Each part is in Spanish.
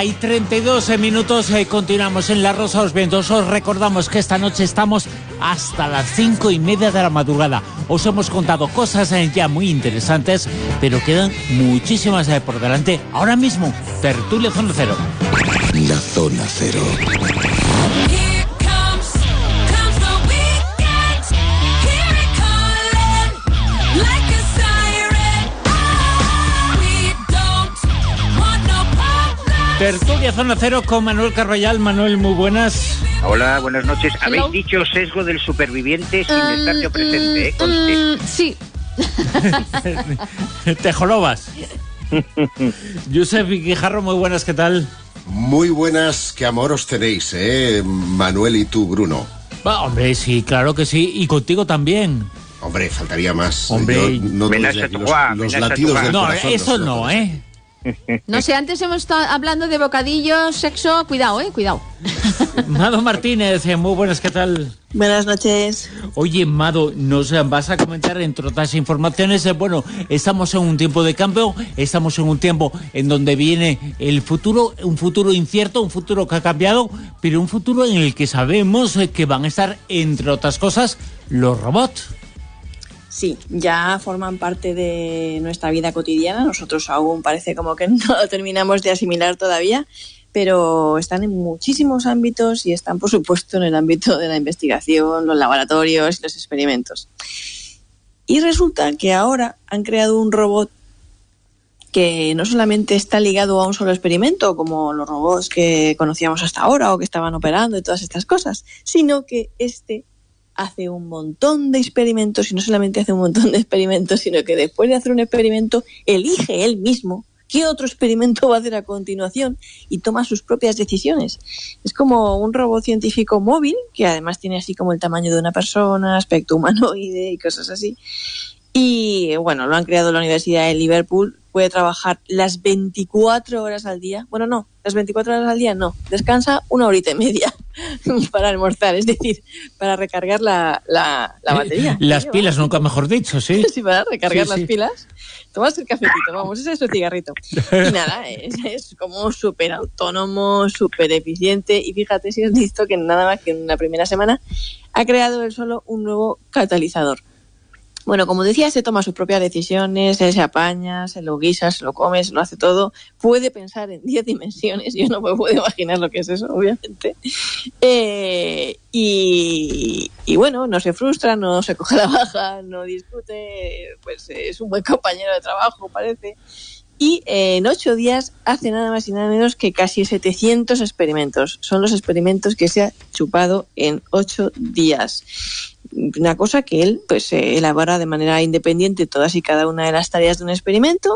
1:32 minutos, continuamos en La Rosa de los Vientos. Os recordamos que esta noche estamos hasta las 5:30 de la madrugada. Os hemos contado cosas ya muy interesantes, pero quedan muchísimas por delante. Ahora mismo, Tertulia Zona Cero. La Zona Cero. Tertulia Zona Cero con Manuel Carroyal. Manuel, muy buenas. Hola, buenas noches. Habéis dicho sesgo del superviviente sin estar yo presente, ¿eh? Conste. Sí. Te jorobas. Josep Guijarro, muy buenas, ¿qué tal? Muy buenas, qué amor os tenéis, Manuel y tú, Bruno. Hombre, sí, claro que sí, y contigo también. Hombre, faltaría más. Hombre, no los latidos del corazón. No, eso no, No sé, antes hemos estado hablando de bocadillos, sexo, cuidado, cuidado. Mado Martínez, muy buenas, ¿qué tal? Buenas noches. Oye, Mado, nos vas a comentar, entre otras informaciones, bueno, estamos en un tiempo de cambio, estamos en un tiempo en donde viene el futuro, un futuro incierto, un futuro que ha cambiado, pero un futuro en el que sabemos que van a estar, entre otras cosas, los robots. Sí, ya forman parte de nuestra vida cotidiana. Nosotros aún parece como que no lo terminamos de asimilar todavía, pero están en muchísimos ámbitos y están, por supuesto, en el ámbito de la investigación, los laboratorios y los experimentos. Y resulta que ahora han creado un robot que no solamente está ligado a un solo experimento, como los robots que conocíamos hasta ahora o que estaban operando y todas estas cosas, sino que hace un montón de experimentos, y no solamente hace un montón de experimentos, sino que después de hacer un experimento elige él mismo qué otro experimento va a hacer a continuación y toma sus propias decisiones. Es como un robot científico móvil, que además tiene así como el tamaño de una persona, aspecto humanoide y cosas así. Y bueno, lo han creado en la Universidad de Liverpool. Puede trabajar las 24 horas al día. Bueno, no, las 24 horas al día no. Descansa 1 horita y media para almorzar, es decir, para recargar la batería. Las pilas, nunca mejor dicho, sí. Sí, para recargar las pilas. Tomas el cafetito, vamos, ese es su cigarrito. Y nada, es como súper autónomo, súper eficiente. Y fíjate si has visto que nada más que en la primera semana ha creado él solo un nuevo catalizador. Bueno, como decía, se toma sus propias decisiones, él se apaña, se lo guisa, se lo come, se lo hace todo. Puede pensar en 10 dimensiones, yo no me puedo imaginar lo que es eso, obviamente. Y bueno, no se frustra, no se coge la baja, no discute, pues es un buen compañero de trabajo, parece. Y en 8 días hace nada más y nada menos que casi 700 experimentos. Son los experimentos que se ha chupado en 8 días. Una cosa que él pues elabora de manera independiente todas y cada una de las tareas de un experimento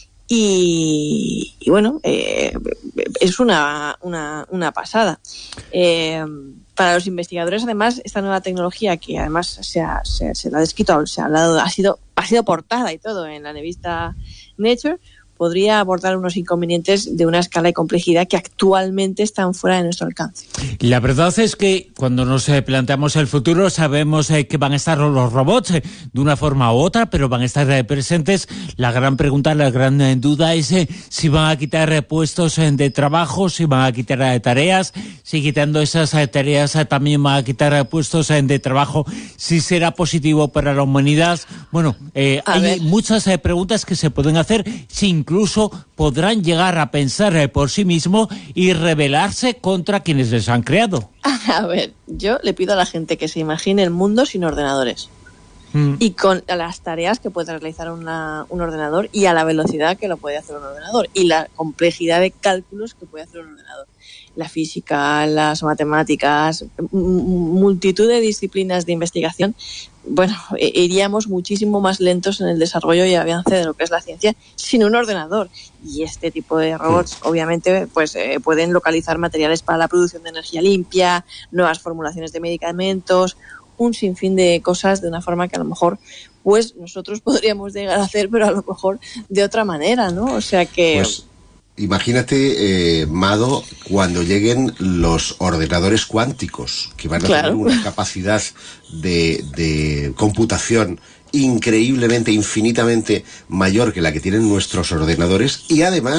y bueno, es una pasada. Para los investigadores, además, esta nueva tecnología que además se la ha descrito, ha sido portada y todo en la revista Nature, podría abordar unos inconvenientes de una escala y complejidad que actualmente están fuera de nuestro alcance. La verdad es que cuando nos planteamos el futuro sabemos que van a estar los robots de una forma u otra, pero van a estar presentes. La gran pregunta, la gran duda es si van a quitar puestos de trabajo, si van a quitar tareas, si quitando esas tareas también van a quitar puestos de trabajo, si será positivo para la humanidad. Bueno, hay muchas preguntas que se pueden hacer, si incluso podrán llegar a pensar por sí mismos y rebelarse contra quienes les han creado. A ver, yo le pido a la gente que se imagine el mundo sin ordenadores y con las tareas que puede realizar un ordenador y a la velocidad que lo puede hacer un ordenador y la complejidad de cálculos que puede hacer un ordenador. La física, las matemáticas, multitud de disciplinas de investigación. Bueno, iríamos muchísimo más lentos en el desarrollo y avance de lo que es la ciencia sin un ordenador. Y este tipo de robots, obviamente, pues pueden localizar materiales para la producción de energía limpia, nuevas formulaciones de medicamentos, un sinfín de cosas de una forma que a lo mejor pues nosotros podríamos llegar a hacer, pero a lo mejor de otra manera, ¿no? O sea que... Pues imagínate, Mado, cuando lleguen los ordenadores cuánticos, que van a tener una capacidad de computación increíblemente, infinitamente mayor que la que tienen nuestros ordenadores, y además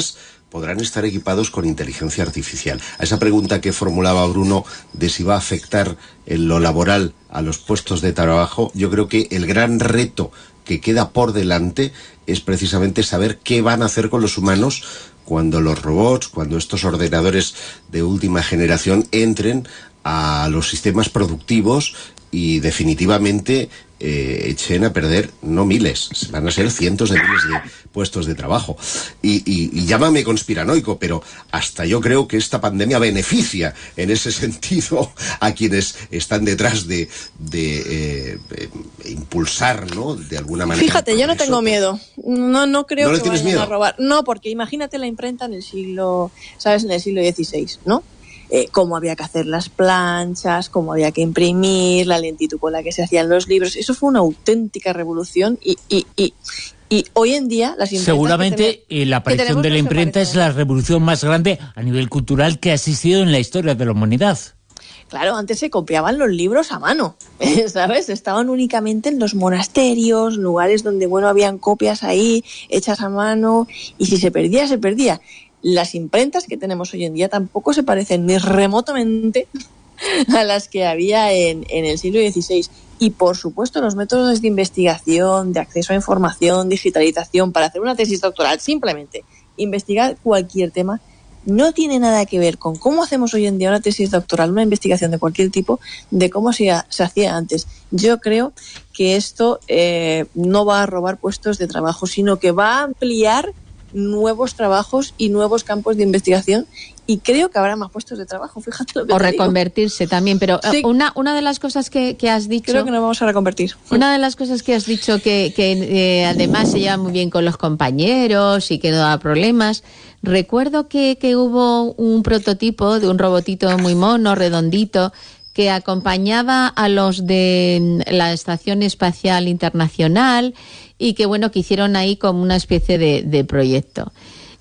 podrán estar equipados con inteligencia artificial. A esa pregunta que formulaba Bruno de si va a afectar en lo laboral a los puestos de trabajo, yo creo que el gran reto que queda por delante es precisamente saber qué van a hacer con los humanos cuando los robots, cuando estos ordenadores de última generación entren a los sistemas productivos y definitivamente echen a perder, no miles, van a ser cientos de miles de puestos de trabajo. Y llámame conspiranoico, pero hasta yo creo que esta pandemia beneficia en ese sentido a quienes están detrás de impulsar, ¿no?, de alguna manera. Fíjate, yo no tengo miedo. No creo que vayan miedo a robar. No, porque imagínate la imprenta en el siglo, ¿sabes?, en el siglo XVI, ¿no? Cómo había que hacer las planchas, cómo había que imprimir, la lentitud con la que se hacían los libros. Eso fue una auténtica revolución y hoy en día las imprentas... Seguramente la aparición de la imprenta es la revolución más grande a nivel cultural que ha existido en la historia de la humanidad. Claro, antes se copiaban los libros a mano, ¿sabes? Estaban únicamente en los monasterios, lugares donde, bueno, habían copias ahí hechas a mano, y si se perdía, se perdía. Las imprentas que tenemos hoy en día tampoco se parecen ni remotamente a las que había en el siglo XVI. Y, por supuesto, los métodos de investigación, de acceso a información, digitalización, para hacer una tesis doctoral, simplemente investigar cualquier tema, no tiene nada que ver con cómo hacemos hoy en día una tesis doctoral, una investigación de cualquier tipo, de cómo se hacía antes. Yo creo que esto no va a robar puestos de trabajo, sino que va a ampliar nuevos trabajos y nuevos campos de investigación, y creo que habrá más puestos de trabajo, fíjate lo que o te reconvertirse digo. También, pero sí, una de las cosas que has dicho... Creo que nos vamos a reconvertir. Una de las cosas que has dicho que además se lleva muy bien con los compañeros y que no da problemas. Recuerdo que hubo un prototipo de un robotito muy mono, redondito, que acompañaba a los de la Estación Espacial Internacional y que, bueno, que hicieron ahí como una especie de proyecto.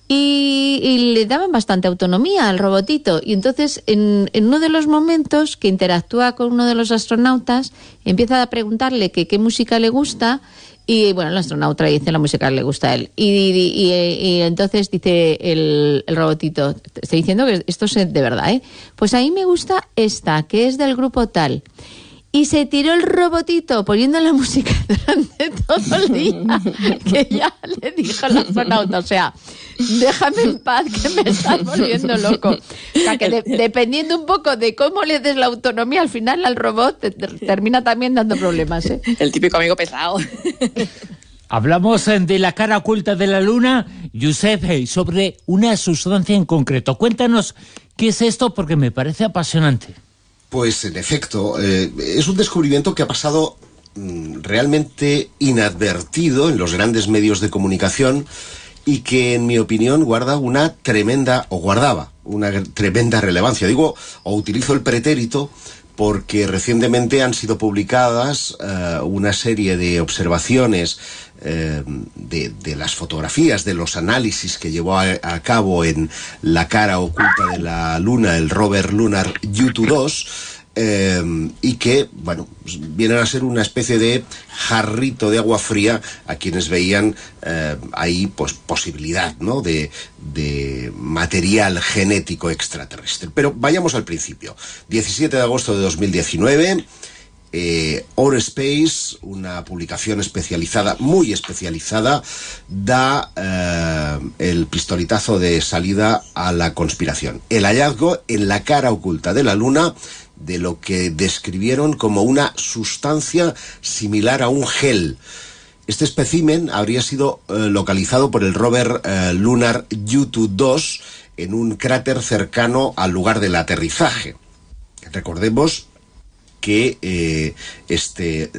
Y le daban bastante autonomía al robotito. Y entonces, en uno de los momentos que interactúa con uno de los astronautas, empieza a preguntarle que qué música le gusta. Y bueno, el astronauta le dice la música que le gusta a él. Y entonces dice el robotito, te estoy diciendo que esto es de verdad, ¿eh? Pues a mí me gusta esta, que es del grupo tal. Y se tiró el robotito poniendo la música durante todo el día, que ya le dijo al astronauta, o sea, déjame en paz que me estás volviendo loco. O sea, que dependiendo un poco de cómo le des la autonomía, al final al robot termina también dando problemas, ¿eh? El típico amigo pesado. Hablamos de la cara oculta de la Luna, Josep, sobre una sustancia en concreto. Cuéntanos qué es esto, porque me parece apasionante. Pues en efecto, es un descubrimiento que ha pasado realmente inadvertido en los grandes medios de comunicación y que, en mi opinión, guardaba una tremenda relevancia. Digo, o utilizo el pretérito, porque recientemente han sido publicadas una serie de observaciones de las fotografías, de los análisis que llevó a cabo en la cara oculta de la Luna el rover Lunar Yutu-2, y que, bueno, vienen a ser una especie de jarrito de agua fría a quienes veían ahí, pues, posibilidad, ¿no?, de material genético extraterrestre. Pero vayamos al principio. 17 de agosto de 2019, Ourespace, una publicación especializada, muy especializada, da el pistoletazo de salida a la conspiración. El hallazgo en la cara oculta de la Luna de lo que describieron como una sustancia similar a un gel. Este espécimen habría sido localizado por el rover Lunar Yutu-2 en un cráter cercano al lugar del aterrizaje. Recordemos que este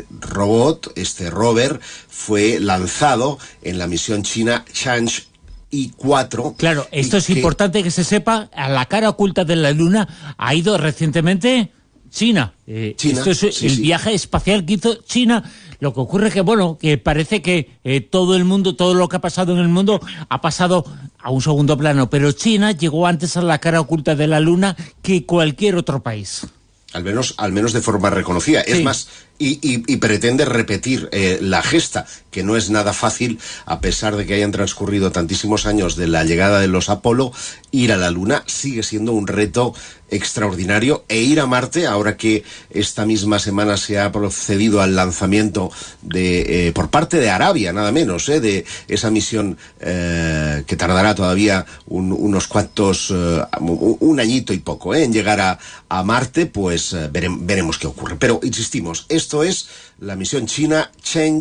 rover, fue lanzado en la misión china Chang'e-4. Claro, esto es importante que se sepa. A la cara oculta de la Luna ha ido recientemente China. Esto es el viaje espacial que hizo China. Lo que ocurre que, bueno, que parece que todo el mundo, todo lo que ha pasado en el mundo ha pasado a un segundo plano, pero China llegó antes a la cara oculta de la Luna que cualquier otro país. Al menos de forma reconocida. Sí. Es más, y pretende repetir la gesta, que no es nada fácil, a pesar de que hayan transcurrido tantísimos años de la llegada de los Apolo. Ir a la Luna sigue siendo un reto extraordinario, e ir a Marte, ahora que esta misma semana se ha procedido al lanzamiento de por parte de Arabia, nada menos, de esa misión que tardará todavía unos cuantos, un añito y poco, en llegar a Marte, pues veremos qué ocurre. Pero insistimos, esto es la misión china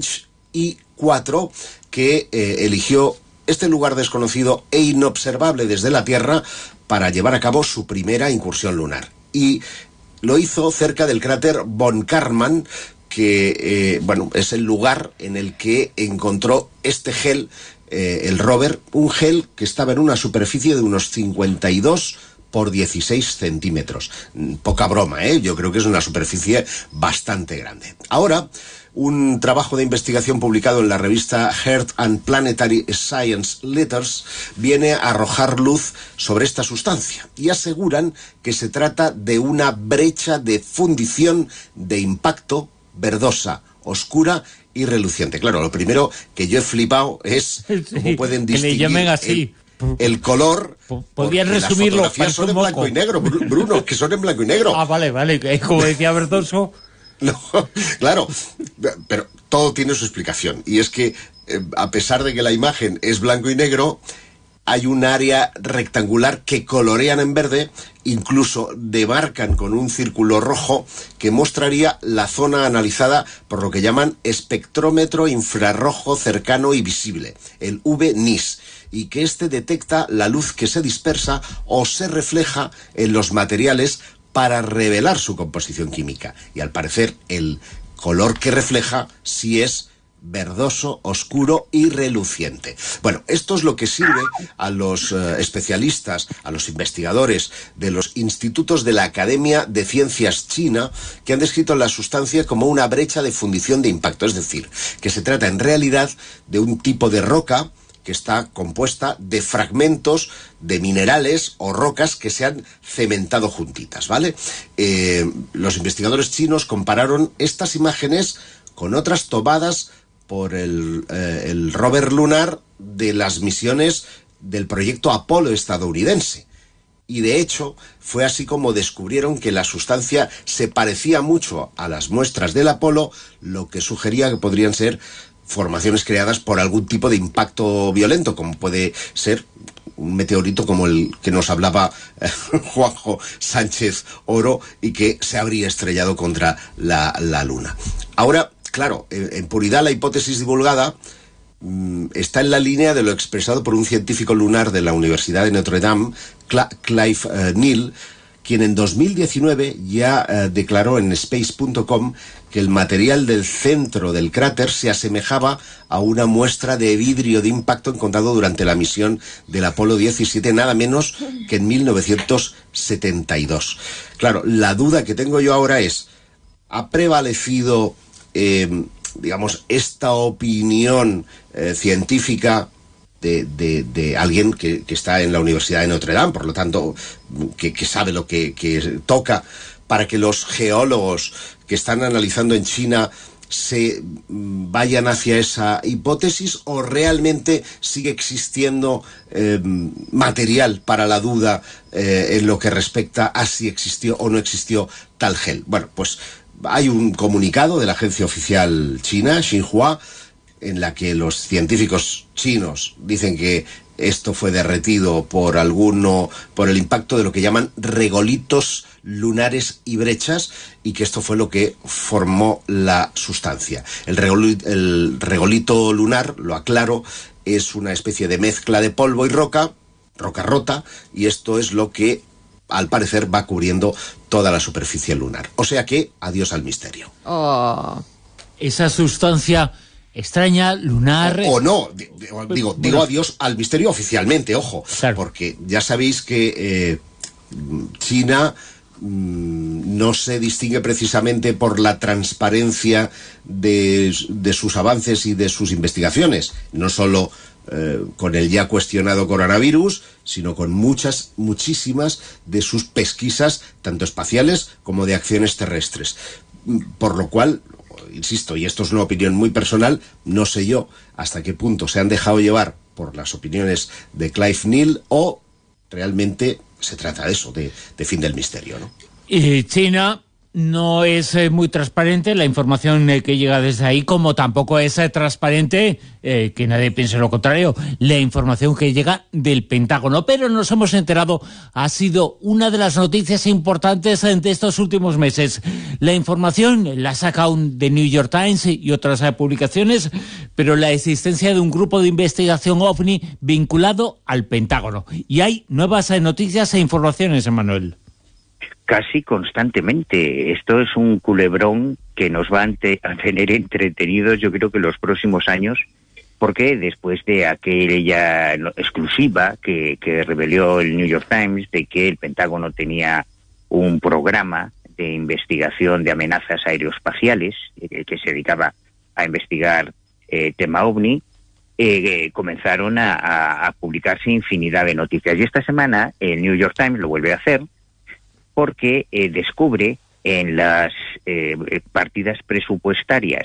Chang'e-4, que eligió este lugar desconocido e inobservable desde la Tierra para llevar a cabo su primera incursión lunar. Y lo hizo cerca del cráter Von Karman, que es el lugar en el que encontró este gel, el rover, un gel que estaba en una superficie de unos 52 por 16 centímetros. Poca broma, yo creo que es una superficie bastante grande. Ahora, un trabajo de investigación publicado en la revista Earth and Planetary Science Letters viene a arrojar luz sobre esta sustancia y aseguran que se trata de una brecha de fundición de impacto verdosa, oscura y reluciente. Claro, lo primero que yo he flipado es cómo pueden distinguir que le llamen así. El color. Podrían resumirlo. Las fotografías son en blanco y negro, Bruno, que son en blanco y negro. Ah, vale, como decía Verdoso. No, claro, pero todo tiene su explicación. Y es que, a pesar de que la imagen es blanco y negro, hay un área rectangular que colorean en verde, incluso demarcan con un círculo rojo que mostraría la zona analizada por lo que llaman espectrómetro infrarrojo cercano y visible, el VNIS, y que este detecta la luz que se dispersa o se refleja en los materiales para revelar su composición química. Y al parecer el color que refleja sí es verdoso, oscuro y reluciente. Bueno, esto es lo que sirve a los especialistas, a los investigadores de los institutos de la Academia de Ciencias China, que han descrito la sustancia como una brecha de fundición de impacto. Es decir, que se trata en realidad de un tipo de roca que está compuesta de fragmentos de minerales o rocas que se han cementado juntitas, ¿vale? Los investigadores chinos compararon estas imágenes con otras tomadas por el rover lunar de las misiones del proyecto Apolo estadounidense. Y de hecho, fue así como descubrieron que la sustancia se parecía mucho a las muestras del Apolo, lo que sugería que podrían ser formaciones creadas por algún tipo de impacto violento, como puede ser un meteorito como el que nos hablaba Juanjo Sánchez Oro y que se habría estrellado contra la Luna. Ahora, claro, en puridad la hipótesis divulgada está en la línea de lo expresado por un científico lunar de la Universidad de Notre Dame, Clive Neal, quien en 2019 ya declaró en Space.com que el material del centro del cráter se asemejaba a una muestra de vidrio de impacto encontrado durante la misión del Apolo 17, nada menos que en 1972. Claro, la duda que tengo yo ahora es, ¿ha prevalecido, esta opinión científica de alguien que está en la Universidad de Notre Dame, por lo tanto, que sabe lo que toca, para que los geólogos que están analizando en China se vayan hacia esa hipótesis, o realmente sigue existiendo material para la duda en lo que respecta a si existió o no existió tal gel? Bueno, pues hay un comunicado de la agencia oficial china, Xinhua, en la que los científicos chinos dicen que esto fue derretido por el impacto de lo que llaman regolitos lunares y brechas, y que esto fue lo que formó la sustancia. El regolito lunar, lo aclaro, es una especie de mezcla de polvo y roca rota, y esto es lo que al parecer va cubriendo toda la superficie lunar. O sea que, adiós al misterio. Oh. Esa sustancia extraña, lunar... O no, digo adiós al misterio oficialmente, ojo, claro. Porque ya sabéis que China no se distingue precisamente por la transparencia de sus avances y de sus investigaciones, no solo con el ya cuestionado coronavirus, sino con muchísimas de sus pesquisas, tanto espaciales como de acciones terrestres. Por lo cual, insisto, y esto es una opinión muy personal, no sé yo hasta qué punto se han dejado llevar por las opiniones de Clive Neal o realmente se trata de eso, de fin del misterio, ¿no? Y China no es muy transparente la información que llega desde ahí, como tampoco es transparente, que nadie piense lo contrario, la información que llega del Pentágono. Pero nos hemos enterado, ha sido una de las noticias importantes de estos últimos meses. La información la saca The New York Times y otras publicaciones, pero la existencia de un grupo de investigación OVNI vinculado al Pentágono. Y hay nuevas noticias e informaciones, Manuel. Casi constantemente. Esto es un culebrón que nos va a tener entretenidos, yo creo que los próximos años, porque después de aquella exclusiva que reveló el New York Times de que el Pentágono tenía un programa de investigación de amenazas aeroespaciales que se dedicaba a investigar tema OVNI, comenzaron a publicarse infinidad de noticias. Y esta semana el New York Times lo vuelve a hacer, porque descubre en las partidas presupuestarias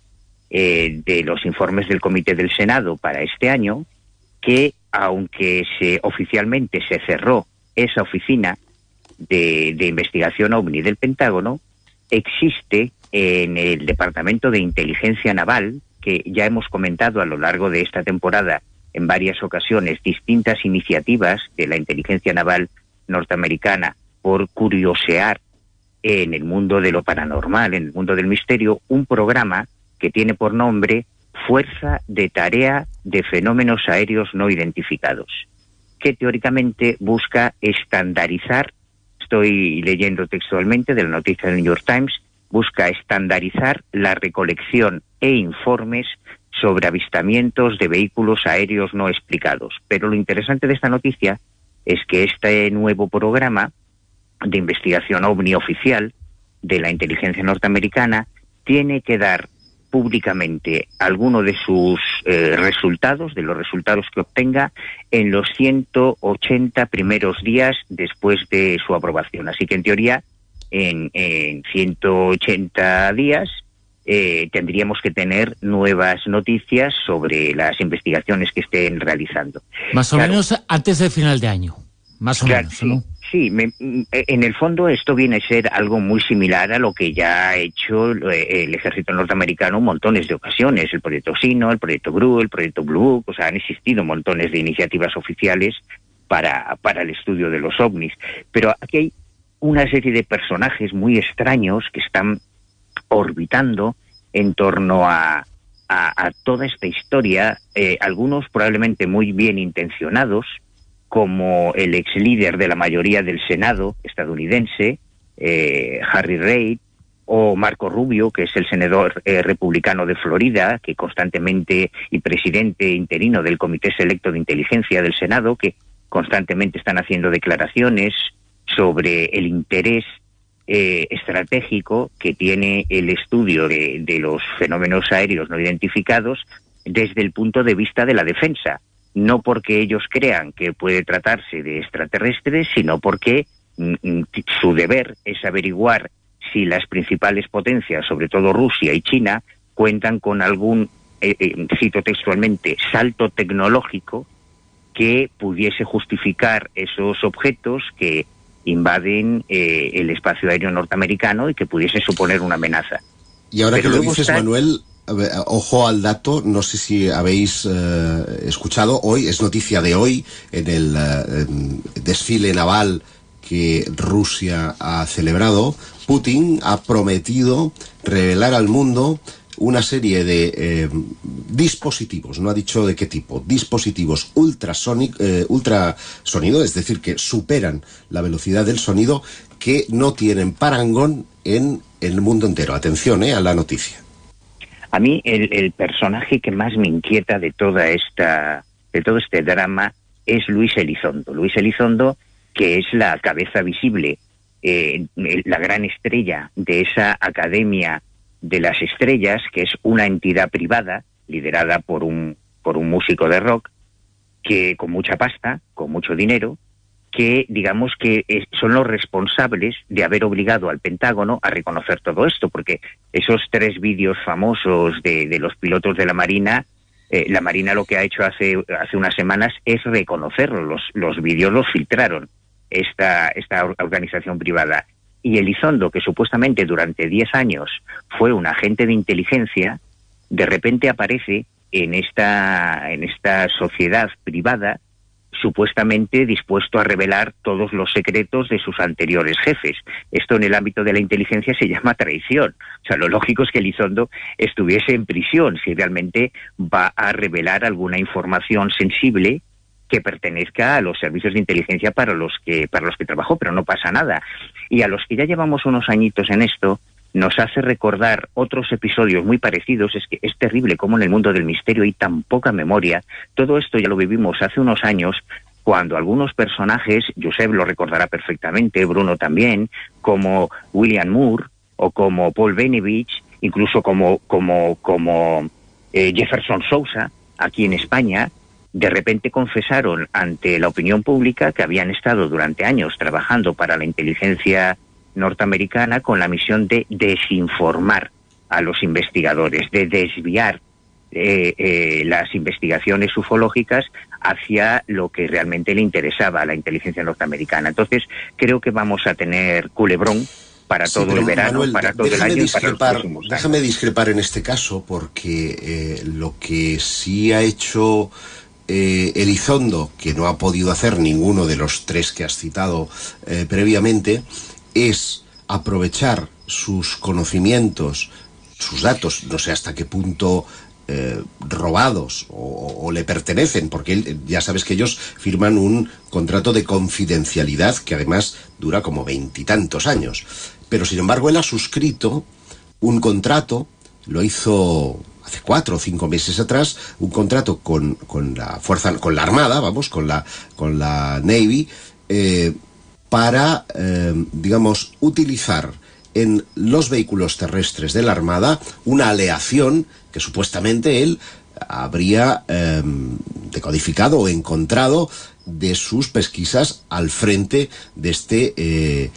de los informes del Comité del Senado para este año, que aunque oficialmente se cerró esa oficina de investigación OVNI del Pentágono, existe en el Departamento de Inteligencia Naval, que ya hemos comentado a lo largo de esta temporada en varias ocasiones, distintas iniciativas de la inteligencia naval norteamericana por curiosear en el mundo de lo paranormal, en el mundo del misterio, un programa que tiene por nombre Fuerza de Tarea de Fenómenos Aéreos No Identificados, que teóricamente busca estandarizar, estoy leyendo textualmente de la noticia del New York Times, busca estandarizar la recolección e informes sobre avistamientos de vehículos aéreos no explicados. Pero lo interesante de esta noticia es que este nuevo programa de investigación OVNI oficial de la inteligencia norteamericana tiene que dar públicamente alguno de sus resultados, de los resultados que obtenga en los 180 primeros días después de su aprobación. Así que en teoría en 180 días tendríamos que tener nuevas noticias sobre las investigaciones que estén realizando. Más o menos antes del final de año. Más o menos, sí, ¿no? Sí, en el fondo esto viene a ser algo muy similar a lo que ya ha hecho el ejército norteamericano montones de ocasiones. El proyecto Sino, el proyecto GRU, el proyecto Blue Book, o sea, han existido montones de iniciativas oficiales para el estudio de los ovnis. Pero aquí hay una serie de personajes muy extraños que están orbitando en torno a toda esta historia, algunos probablemente muy bien intencionados, como el ex líder de la mayoría del Senado estadounidense, Harry Reid, o Marco Rubio, que es el senador republicano de Florida, que constantemente, y presidente interino del Comité Selecto de Inteligencia del Senado, que constantemente están haciendo declaraciones sobre el interés estratégico que tiene el estudio de los fenómenos aéreos no identificados desde el punto de vista de la defensa. No porque ellos crean que puede tratarse de extraterrestres, sino porque su deber es averiguar si las principales potencias, sobre todo Rusia y China, cuentan con algún, cito textualmente, salto tecnológico que pudiese justificar esos objetos que invaden el espacio aéreo norteamericano y que pudiese suponer una amenaza. Y ahora que lo dices, Manuel, ojo al dato, no sé si habéis escuchado hoy, es noticia de hoy, en el desfile naval que Rusia ha celebrado, Putin ha prometido revelar al mundo una serie de dispositivos, no ha dicho de qué tipo, dispositivos ultrasonido, es decir, que superan la velocidad del sonido, que no tienen parangón en el mundo entero. Atención a la noticia. A mí el personaje que más me inquieta de todo este drama es Luis Elizondo. Luis Elizondo, que es la cabeza visible, la gran estrella de esa Academia de las Estrellas, que es una entidad privada liderada por un músico de rock, que con mucha pasta, con mucho dinero, que, digamos, que son los responsables de haber obligado al Pentágono a reconocer todo esto, porque esos 3 vídeos famosos de los pilotos de la Marina lo que ha hecho hace unas semanas es reconocerlo. Los vídeos los filtraron esta organización privada. Y Elizondo, que supuestamente durante 10 años fue un agente de inteligencia, de repente aparece en esta sociedad privada supuestamente dispuesto a revelar todos los secretos de sus anteriores jefes. Esto en el ámbito de la inteligencia se llama traición. O sea, lo lógico es que Elizondo estuviese en prisión si realmente va a revelar alguna información sensible que pertenezca a los servicios de inteligencia para los que trabajó, pero no pasa nada. Y a los que ya llevamos unos añitos en esto, nos hace recordar otros episodios muy parecidos. Es que es terrible cómo en el mundo del misterio hay tan poca memoria. Todo esto ya lo vivimos hace unos años, cuando algunos personajes, Josep lo recordará perfectamente, Bruno también, como William Moore o como Paul Benevich, incluso como Jefferson Sousa, aquí en España, de repente confesaron ante la opinión pública que habían estado durante años trabajando para la inteligencia norteamericana con la misión de desinformar a los investigadores, de desviar las investigaciones ufológicas hacia lo que realmente le interesaba a la inteligencia norteamericana. Entonces, creo que vamos a tener culebrón para todo el verano, Manuel, para todo el año y para los próximos años. Déjame discrepar en este caso, porque lo que sí ha hecho Elizondo, que no ha podido hacer ninguno de los 3 que has citado previamente, es aprovechar sus conocimientos, sus datos, no sé hasta qué punto robados o le pertenecen, porque ya sabes que ellos firman un contrato de confidencialidad que además dura como 20 y tantos años. Pero sin embargo él ha suscrito un contrato, lo hizo hace 4 o 5 meses atrás, un contrato con la fuerza, con la Armada, con la Navy, para, digamos, utilizar en los vehículos terrestres de la Armada una aleación que supuestamente él habría decodificado o encontrado de sus pesquisas al frente de este,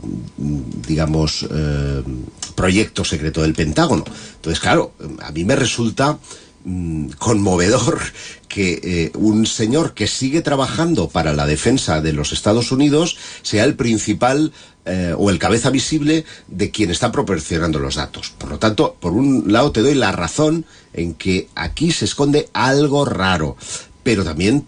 proyecto secreto del Pentágono. Entonces, claro, a mí me resulta conmovedor que un señor que sigue trabajando para la defensa de los Estados Unidos sea el principal o el cabeza visible de quien está proporcionando los datos. Por lo tanto, por un lado te doy la razón en que aquí se esconde algo raro, pero también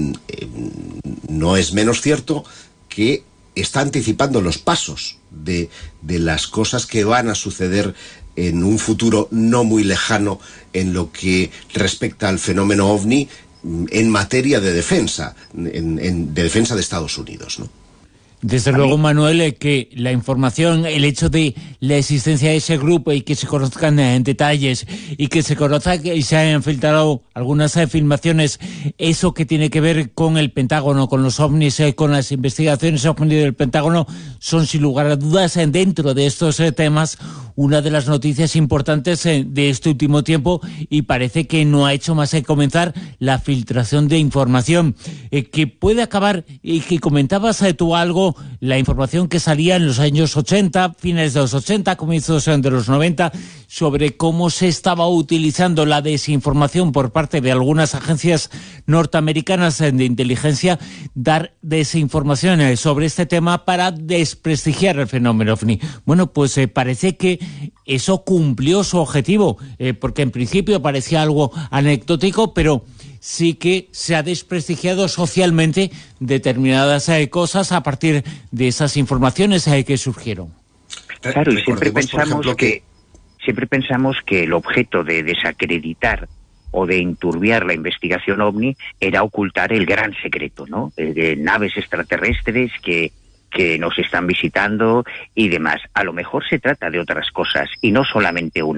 no es menos cierto que está anticipando los pasos de las cosas que van a suceder en un futuro no muy lejano en lo que respecta al fenómeno OVNI en materia de defensa, de defensa de Estados Unidos, ¿no? Desde luego, Manuel, que la información, el hecho de la existencia de ese grupo y que se conozcan en detalles y que se conozca que se hayan filtrado algunas filmaciones, eso que tiene que ver con el Pentágono, con los ovnis, con las investigaciones ovni del Pentágono, son sin lugar a dudas dentro de estos temas una de las noticias importantes de este último tiempo, y parece que no ha hecho más que comenzar la filtración de información que puede acabar, y que comentabas tú algo, la información que salía en los años 80, fines de los 80, comienzos de los 90, sobre cómo se estaba utilizando la desinformación por parte de algunas agencias norteamericanas de inteligencia, dar desinformación sobre este tema para desprestigiar el fenómeno OVNI. Bueno, pues parece que eso cumplió su objetivo, porque en principio parecía algo anecdótico, pero sí que se ha desprestigiado socialmente determinadas cosas a partir de esas informaciones que surgieron. Claro, y siempre pensamos que el objeto de desacreditar o de enturbiar la investigación OVNI era ocultar el gran secreto, ¿no? De naves extraterrestres que nos están visitando y demás. A lo mejor se trata de otras cosas, y no solamente una,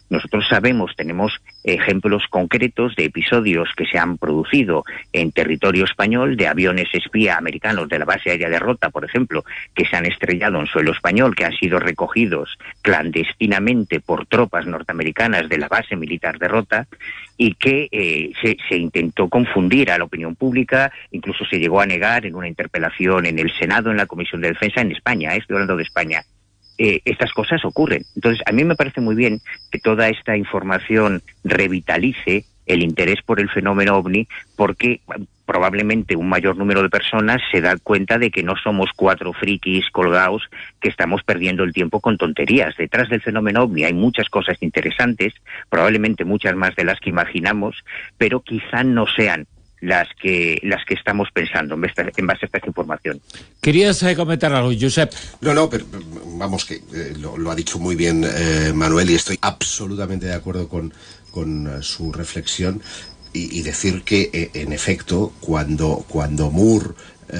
Nosotros sabemos, tenemos ejemplos concretos de episodios que se han producido en territorio español, de aviones espía americanos de la base aérea de Rota, por ejemplo, que se han estrellado en suelo español, que han sido recogidos clandestinamente por tropas norteamericanas de la base militar de Rota, y que se intentó confundir a la opinión pública, incluso se llegó a negar en una interpelación en el Senado, en la Comisión de Defensa en España, estoy hablando de España. Estas cosas ocurren. Entonces, a mí me parece muy bien que toda esta información revitalice el interés por el fenómeno OVNI, porque probablemente un mayor número de personas se da cuenta de que no somos 4 frikis colgados que estamos perdiendo el tiempo con tonterías. Detrás del fenómeno OVNI hay muchas cosas interesantes, probablemente muchas más de las que imaginamos, pero quizá no sean las que estamos pensando en base a esta información. ¿Querías comentar algo, Josep? No, pero vamos, que lo ha dicho muy bien Manuel, y estoy absolutamente de acuerdo con su reflexión, y decir que en efecto cuando Moore,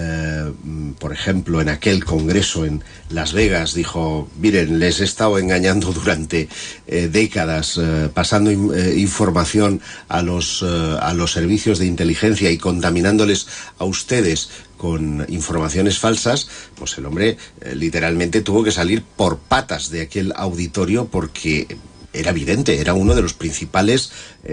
por ejemplo, en aquel congreso en Las Vegas dijo: miren, les he estado engañando durante décadas, pasando información a los servicios de inteligencia y contaminándoles a ustedes con informaciones falsas, pues el hombre literalmente tuvo que salir por patas de aquel auditorio, porque era evidente, era uno de los principales,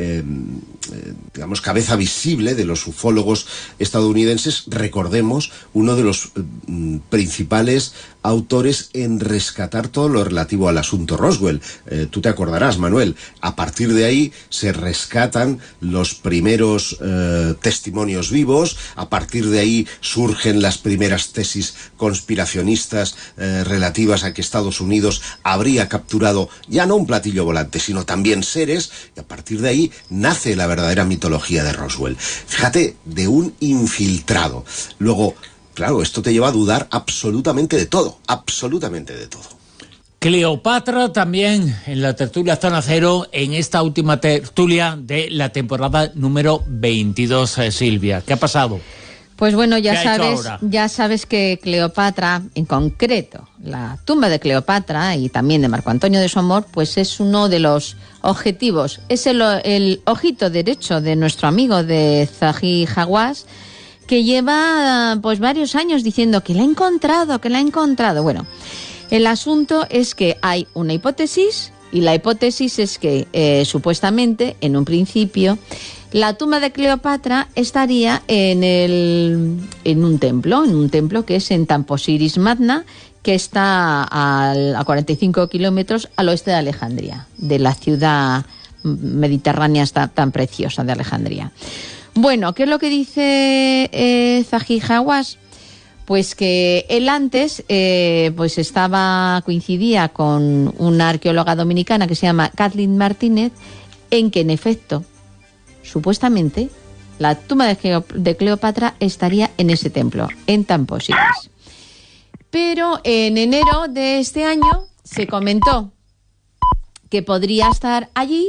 digamos, cabeza visible de los ufólogos estadounidenses. Recordemos, uno de los principales autores en rescatar todo lo relativo al asunto Roswell. Tú te acordarás, Manuel, a partir de ahí se rescatan los primeros testimonios vivos, a partir de ahí surgen las primeras tesis conspiracionistas relativas a que Estados Unidos habría capturado ya no un platillo volante, sino también seres, y a partir de ahí nace la verdadera mitología de Roswell. Fíjate, de un infiltrado. Luego, claro, esto te lleva a dudar absolutamente de todo, absolutamente de todo. Cleopatra también en la tertulia Zona Cero, en esta última tertulia de la temporada número 22, Silvia. ¿Qué ha pasado? Pues bueno, ya sabes que Cleopatra, en concreto, la tumba de Cleopatra y también de Marco Antonio de Somor, pues es uno de los objetivos, es el ojito derecho de nuestro amigo de Zahi Hawass, que lleva pues varios años diciendo que la ha encontrado. Bueno, el asunto es que hay una hipótesis, y la hipótesis es que supuestamente, en un principio, la tumba de Cleopatra estaría en un templo que es en Tamposiris Magna, que está a 45 kilómetros al oeste de Alejandría, de la ciudad mediterránea tan preciosa de Alejandría. Bueno, ¿qué es lo que dice Zahi Hawass? Pues que él antes pues coincidía con una arqueóloga dominicana que se llama Kathleen Martínez, en que en efecto, supuestamente, la tumba de Cleopatra estaría en ese templo, en Tamposiris. Pero en enero de este año se comentó que podría estar allí,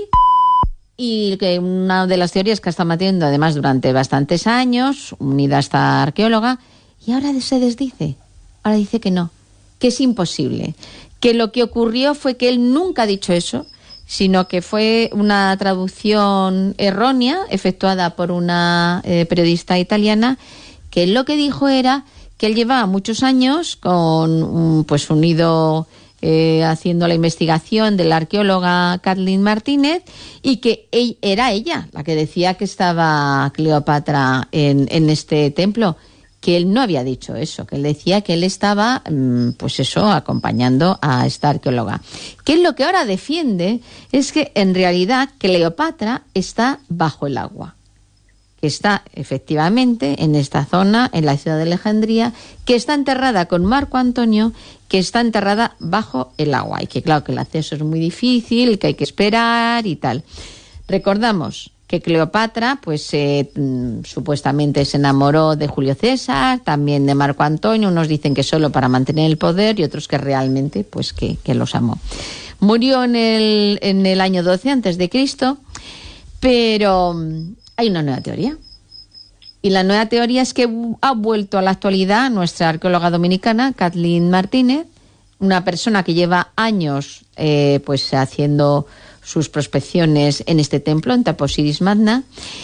y que una de las teorías que ha estado manteniendo además durante bastantes años, unida a esta arqueóloga, y ahora se desdice, ahora dice que no, que es imposible, que lo que ocurrió fue que él nunca ha dicho eso, sino que fue una traducción errónea efectuada por una periodista italiana, que él lo que dijo era que él llevaba muchos años pues unido haciendo la investigación de la arqueóloga Kathleen Martínez, y que era ella la que decía que estaba Cleopatra en este templo, que él no había dicho eso, que él decía que él estaba, pues eso, acompañando a esta arqueóloga. Que él lo que ahora defiende es que en realidad Cleopatra está bajo el agua, que está efectivamente en esta zona, en la ciudad de Alejandría, que está enterrada con Marco Antonio, que está enterrada bajo el agua, y que claro que el acceso es muy difícil, que hay que esperar y tal. Recordamos que Cleopatra pues supuestamente se enamoró de Julio César, también de Marco Antonio, unos dicen que solo para mantener el poder y otros que realmente pues que los amó. Murió en el año 12 a.C., pero hay una nueva teoría. Y la nueva teoría es que ha vuelto a la actualidad nuestra arqueóloga dominicana, Kathleen Martínez, una persona que lleva años pues haciendo sus prospecciones en este templo, en Taposiris Magna.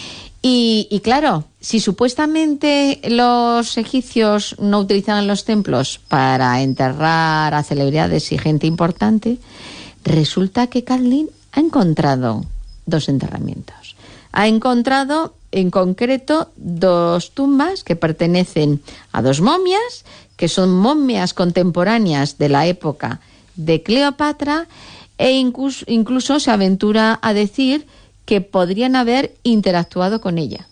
Y claro, si supuestamente los egipcios no utilizaban los templos para enterrar a celebridades y gente importante, resulta que Kathleen ha encontrado 2 enterramientos. Ha encontrado, en concreto, 2 tumbas que pertenecen a 2 momias, que son momias contemporáneas de la época de Cleopatra, e incluso se aventura a decir que podrían haber interactuado con ella.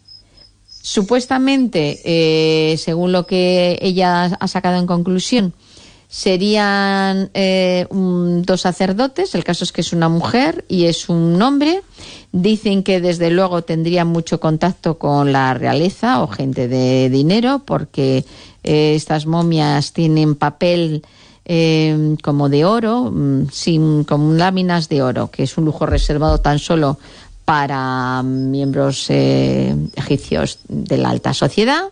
Supuestamente, según lo que ella ha sacado en conclusión, serían 2 sacerdotes. El caso es que es una mujer y es un hombre. Dicen que desde luego tendrían mucho contacto con la realeza o gente de dinero, porque estas momias tienen papel como de oro, como láminas de oro, que es un lujo reservado tan solo para miembros egipcios de la alta sociedad.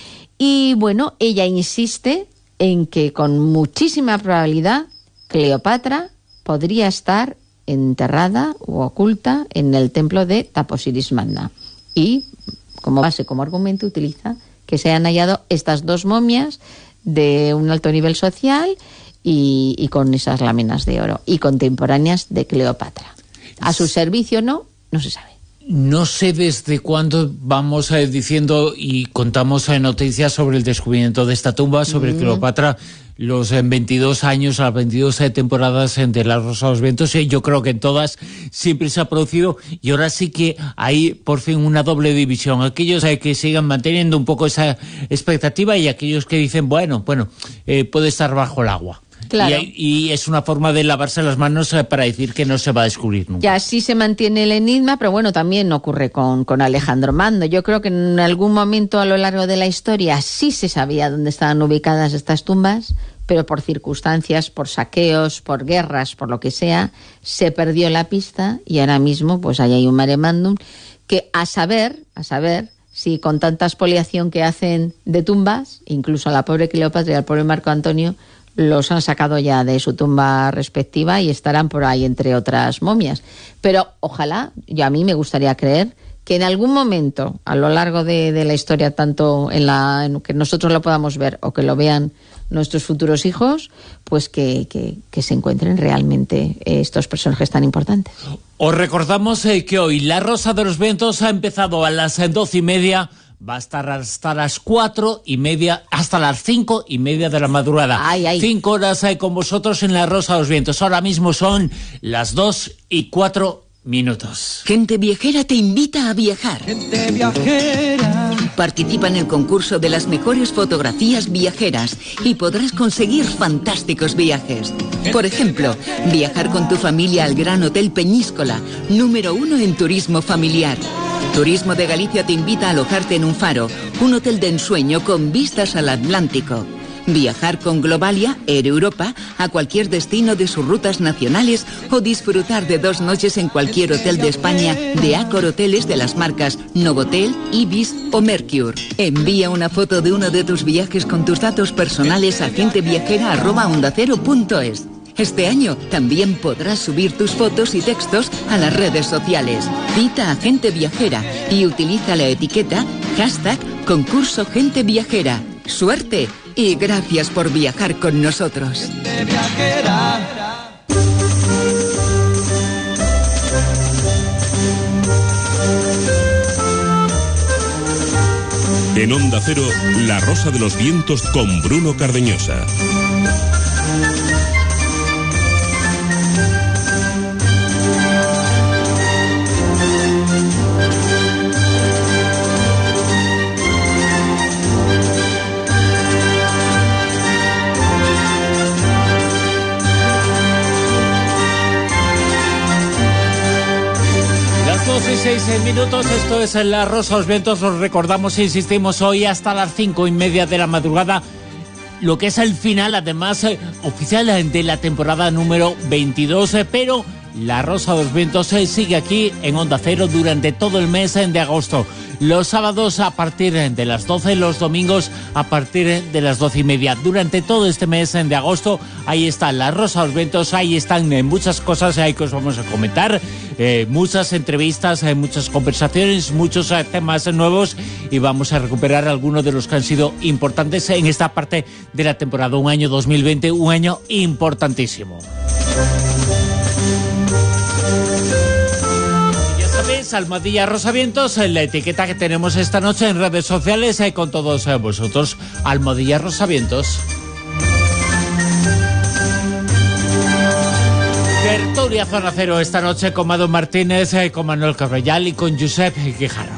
Y bueno, ella insiste en que con muchísima probabilidad Cleopatra podría estar enterrada o oculta en el templo de Taposiris Magna. Y como base, como argumento, utiliza que se han hallado estas 2 momias de un alto nivel social y con esas láminas de oro y contemporáneas de Cleopatra. A su servicio no se sabe. No sé desde cuándo vamos diciendo y contamos noticias sobre el descubrimiento de esta tumba, sobre Cleopatra, los 22 años, las 22 temporadas de La Rosa de los Vientos. Yo creo que en todas siempre se ha producido, y ahora sí que hay por fin una doble división. Aquellos que sigan manteniendo un poco esa expectativa y aquellos que dicen, bueno, puede estar bajo el agua. Claro. Y es una forma de lavarse las manos para decir que no se va a descubrir nunca. Y así se mantiene el enigma, pero bueno, también ocurre con Alejandro Magno. Yo creo que en algún momento a lo largo de la historia sí se sabía dónde estaban ubicadas estas tumbas, pero por circunstancias, por saqueos, por guerras, por lo que sea, se perdió la pista y ahora mismo pues ahí hay un mare magnum que a saber si con tanta expoliación que hacen de tumbas, incluso a la pobre Cleopatra y al pobre Marco Antonio, los han sacado ya de su tumba respectiva y estarán por ahí entre otras momias. Pero ojalá, a mí me gustaría creer que en algún momento a lo largo de la historia, tanto en que nosotros lo podamos ver o que lo vean nuestros futuros hijos, pues que se encuentren realmente estos personajes tan importantes. Os recordamos que hoy La Rosa de los Vientos ha empezado a las 12:30. Va a estar hasta las 4:30, hasta las 5:30 de la madrugada. 5 horas con vosotros en La Rosa de los Vientos. Ahora mismo son las 2:04. Gente Viajera te invita a viajar. Gente Viajera. Participa en el concurso de las mejores fotografías viajeras y podrás conseguir fantásticos viajes. Por ejemplo, viajar con tu familia al Gran Hotel Peñíscola, número 1 en turismo familiar. Turismo de Galicia te invita a alojarte en un faro, un hotel de ensueño con vistas al Atlántico. Viajar con Globalia, Air Europa, a cualquier destino de sus rutas nacionales o disfrutar de 2 noches en cualquier hotel de España de Accor Hoteles de las marcas Novotel, Ibis o Mercure. Envía una foto de uno de tus viajes con tus datos personales a genteviajera@ondacero.es. Este año también podrás subir tus fotos y textos a las redes sociales. Cita a Gente Viajera y utiliza la etiqueta #concurso Gente Viajera. ¡Suerte! Y gracias por viajar con nosotros. En Onda Cero, La Rosa de los Vientos con Bruno Cardeñosa. Las 2:06, esto es La Rosa de los Vientos. Os recordamos e insistimos hoy hasta las 5:30 de la madrugada, lo que es el final, además, oficial de la temporada número 22, pero La Rosa de los Vientos sigue aquí en Onda Cero durante todo el mes de agosto. Los sábados a partir de las 12, los domingos a partir de las 12:30. Durante todo este mes de agosto, ahí está La Rosa de los Vientos, ahí están muchas cosas que os vamos a comentar, muchas entrevistas, muchas conversaciones, muchos temas nuevos, y vamos a recuperar algunos de los que han sido importantes en esta parte de la temporada. Un año 2020, un año importantísimo. Almohadilla Rosavientos, la etiqueta que tenemos esta noche en redes sociales con todos vosotros. Almohadilla Rosavientos. Tertulia Zona Cero esta noche con Mado Martínez, con Manuel Cabrellal y con Josep Guijarro.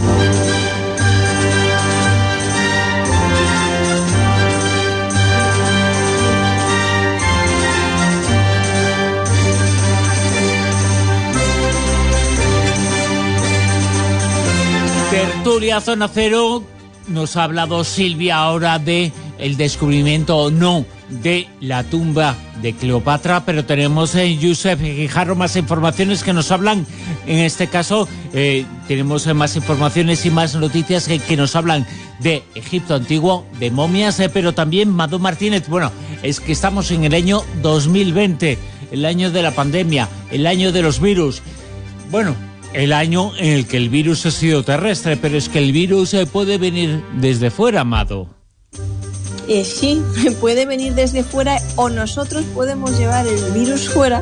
Tertulia Zona Cero, nos ha hablado Silvia ahora de el descubrimiento o no de la tumba de Cleopatra, pero tenemos en Josep Guijarro más informaciones que nos hablan, en este caso tenemos más informaciones y más noticias que nos hablan de Egipto antiguo, de momias, pero también Mado Martínez. Bueno, es que estamos en el año 2020, el año de la pandemia, el año de los virus. Bueno, el año en el que el virus ha sido terrestre, pero es que el virus puede venir desde fuera, Amado. Sí, puede venir desde fuera, o nosotros podemos llevar el virus fuera,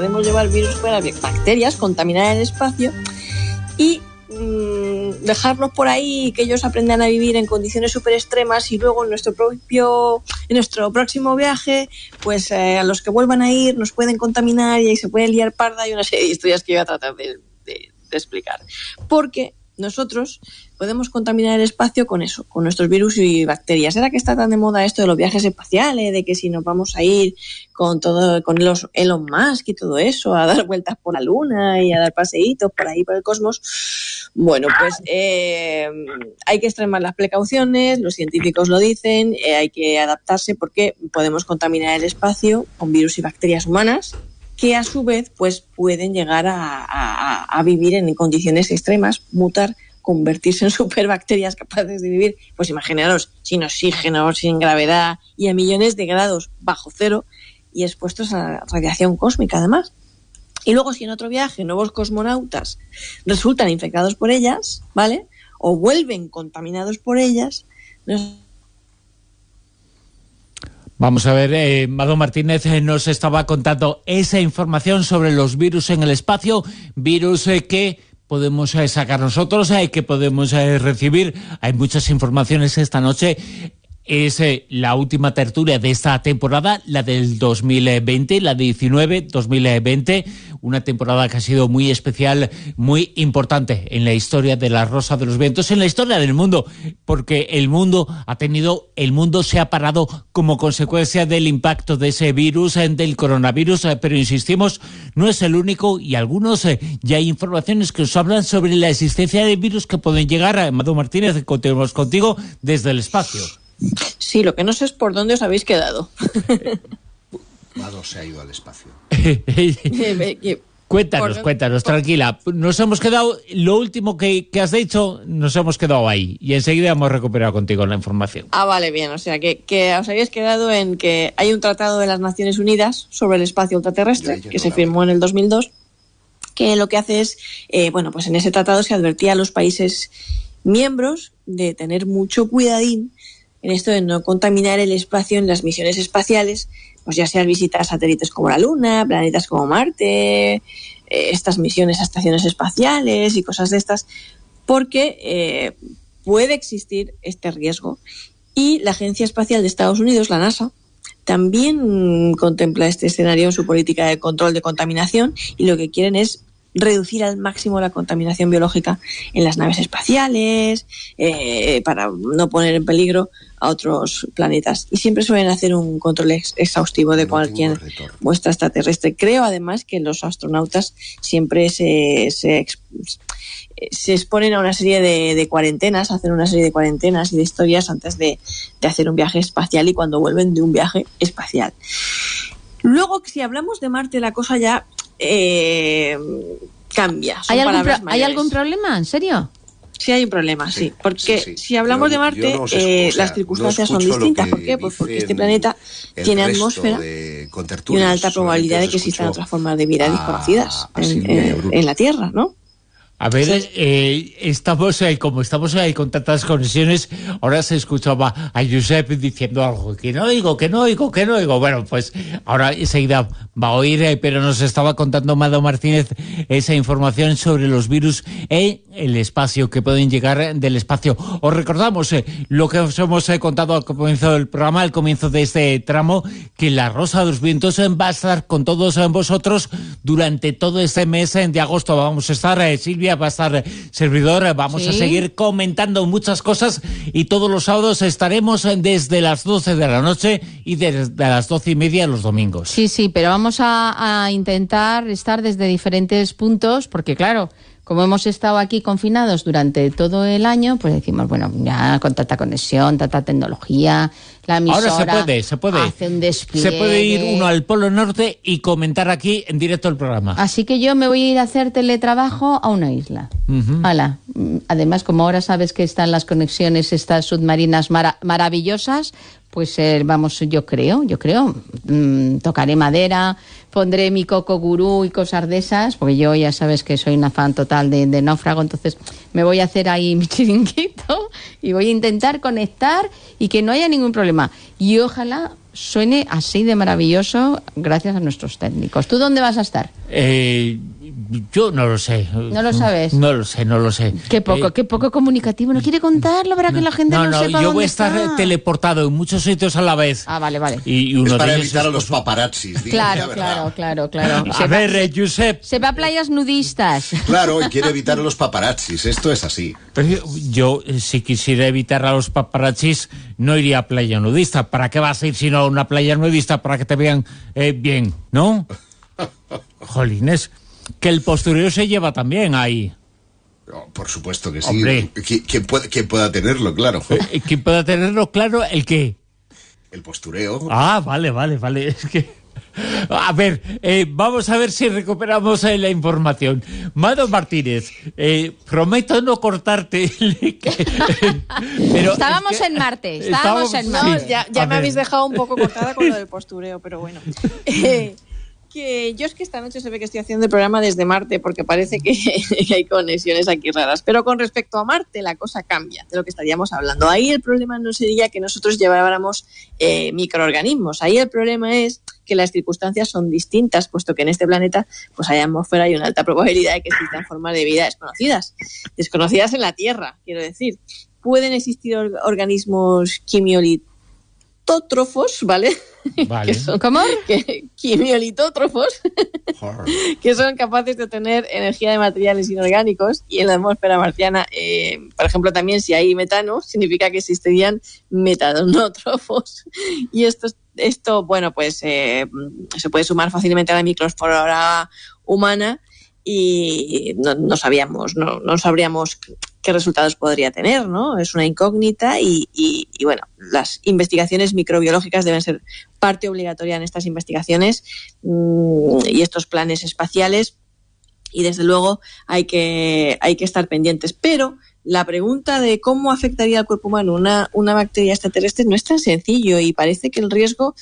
bacterias, contaminar el espacio y dejarlos por ahí, que ellos aprendan a vivir en condiciones súper extremas, y luego en nuestro próximo viaje, pues a los que vuelvan a ir nos pueden contaminar y ahí se puede liar parda y una serie de historias que iba a tratar de explicar. Porque nosotros podemos contaminar el espacio con eso, con nuestros virus y bacterias. Ahora que está tan de moda esto de los viajes espaciales, de que si nos vamos a ir con los Elon Musk y todo eso, a dar vueltas por la luna y a dar paseitos por ahí por el cosmos, bueno, pues hay que extremar las precauciones, los científicos lo dicen, hay que adaptarse porque podemos contaminar el espacio con virus y bacterias humanas, que a su vez pues pueden llegar a vivir en condiciones extremas, mutar, convertirse en superbacterias capaces de vivir, pues imaginaros, sin oxígeno, sin gravedad y a millones de grados bajo cero y expuestos a radiación cósmica además. Y luego, si en otro viaje nuevos cosmonautas resultan infectados por ellas, ¿vale?, o vuelven contaminados por ellas, Vamos a ver, Mado Martínez nos estaba contando esa información sobre los virus en el espacio, virus que podemos sacar nosotros, que podemos recibir. Hay muchas informaciones esta noche. Es la última tertulia de esta temporada, la del 2020, la 19-2020, una temporada que ha sido muy especial, muy importante en la historia de La Rosa de los Vientos, en la historia del mundo, porque el mundo se ha parado como consecuencia del impacto de ese virus, del coronavirus, pero insistimos, no es el único, y algunos ya hay informaciones que nos hablan sobre la existencia de virus que pueden llegar. Amado Martínez, continuamos contigo desde el espacio. Sí, lo que no sé es por dónde os habéis quedado. Mado se ha ido al espacio. Cuéntanos, tranquila. Nos hemos quedado, lo último que has dicho, nos hemos quedado ahí. Y enseguida hemos recuperado contigo la información. Ah, vale, bien. O sea, que os habéis quedado en que hay un tratado de las Naciones Unidas sobre el espacio ultraterrestre, que se firmó en el 2002, que lo que hace es, pues en ese tratado se advertía a los países miembros de tener mucho cuidadín en esto de no contaminar el espacio en las misiones espaciales, pues ya sea visitar satélites como la Luna, planetas como Marte, estas misiones a estaciones espaciales y cosas de estas, porque puede existir este riesgo. Y la Agencia Espacial de Estados Unidos, la NASA, también contempla este escenario en su política de control de contaminación, y lo que quieren es reducir al máximo la contaminación biológica en las naves espaciales, para no poner en peligro a otros planetas. Y siempre suelen hacer un control exhaustivo de cualquier muestra extraterrestre. Creo además que los astronautas siempre se exponen a una serie de cuarentenas, hacen una serie de cuarentenas y de historias antes de hacer un viaje espacial y cuando vuelven de un viaje espacial. Luego, si hablamos de Marte, la cosa ya cambia. ¿Hay algún problema? ¿En serio? Sí hay un problema, sí. Porque si hablamos de Marte, las circunstancias son distintas. ¿Por qué? Pues porque este planeta tiene atmósfera y una alta probabilidad de que existan otras formas de vida desconocidas en la Tierra, ¿no? A ver, como estamos ahí con tantas conexiones, ahora se escuchaba a Josep diciendo algo, que no oigo. Bueno, pues ahora enseguida va a oír, pero nos estaba contando Mado Martínez esa información sobre los virus en el espacio, que pueden llegar del espacio. Os recordamos lo que os hemos contado al comienzo del programa, al comienzo de este tramo, que la Rosa de los Vientos va a estar con todos vosotros durante todo este mes de agosto. Vamos a estar, Silvia, va a estar servidor, vamos a seguir comentando muchas cosas, y todos los sábados estaremos desde las 12 de la noche y desde las 12:30 los domingos. Sí, pero vamos a intentar estar desde diferentes puntos, porque claro, como hemos estado aquí confinados durante todo el año, pues decimos, bueno, ya con tanta conexión, tanta tecnología, la emisora ahora se puede hace un despliegue. Se puede ir uno al Polo Norte y comentar aquí en directo el programa. Así que yo me voy a ir a hacer teletrabajo a una isla. Hala. Además, como ahora sabes que están las conexiones estas submarinas maravillosas, pues vamos, yo creo, tocaré madera, pondré mi coco gurú y cosas de esas, porque yo ya sabes que soy una fan total de Náufrago, entonces me voy a hacer ahí mi chiringuito y voy a intentar conectar y que no haya ningún problema. Y ojalá suene así de maravilloso gracias a nuestros técnicos. ¿Tú dónde vas a estar? Yo no lo sé. ¿No lo sabes? No lo sé. Qué poco comunicativo. ¿No quiere contarlo para que la gente no sepa? Yo voy a estar teleportado en muchos sitios a la vez. Ah, vale. Y uno es para evitar a los paparazzis. Claro. A ver, Josep. Se va a playas nudistas. Claro, y quiere evitar a los paparazzis. Esto es así. Pero yo, si quisiera evitar a los paparazzis, no iría a playa nudista. ¿Para qué vas a ir sino a una playa nudista? Para que te vean bien, ¿no? Jolines. Que el postureo se lleva también ahí. Oh, por supuesto que sí. Hombre. ¿Quién pueda tenerlo, claro? ¿Quién pueda tenerlo, claro? ¿El qué? El postureo. Ah, vale. Es que... A ver, vamos a ver si recuperamos la información. Mado Martínez, prometo no cortarte. Pero estábamos en Marte. No, ya me habéis dejado un poco cortada con lo del postureo, pero bueno. Que yo es que esta noche se ve que estoy haciendo el programa desde Marte porque parece que hay conexiones aquí raras. Pero con respecto a Marte la cosa cambia de lo que estaríamos hablando. Ahí el problema no sería que nosotros lleváramos microorganismos. Ahí el problema es que las circunstancias son distintas, puesto que en este planeta pues hay atmósfera y una alta probabilidad de que existan formas de vida desconocidas en la Tierra, quiero decir. Pueden existir organismos quimiolitótrofos, ¿vale? Que son, ¿cómo? Quimiolitótrofos, que son capaces de obtener energía de materiales inorgánicos, y en la atmósfera marciana, por ejemplo, también si hay metano, significa que existirían metanótrofos. Y esto bueno, pues se puede sumar fácilmente a la microflora humana, y no sabríamos qué resultados podría tener, ¿no? Es una incógnita y bueno, las investigaciones microbiológicas deben ser parte obligatoria en estas investigaciones y estos planes espaciales, y desde luego hay que estar pendientes. Pero la pregunta de cómo afectaría al cuerpo humano una bacteria extraterrestre no es tan sencillo, y parece que el riesgo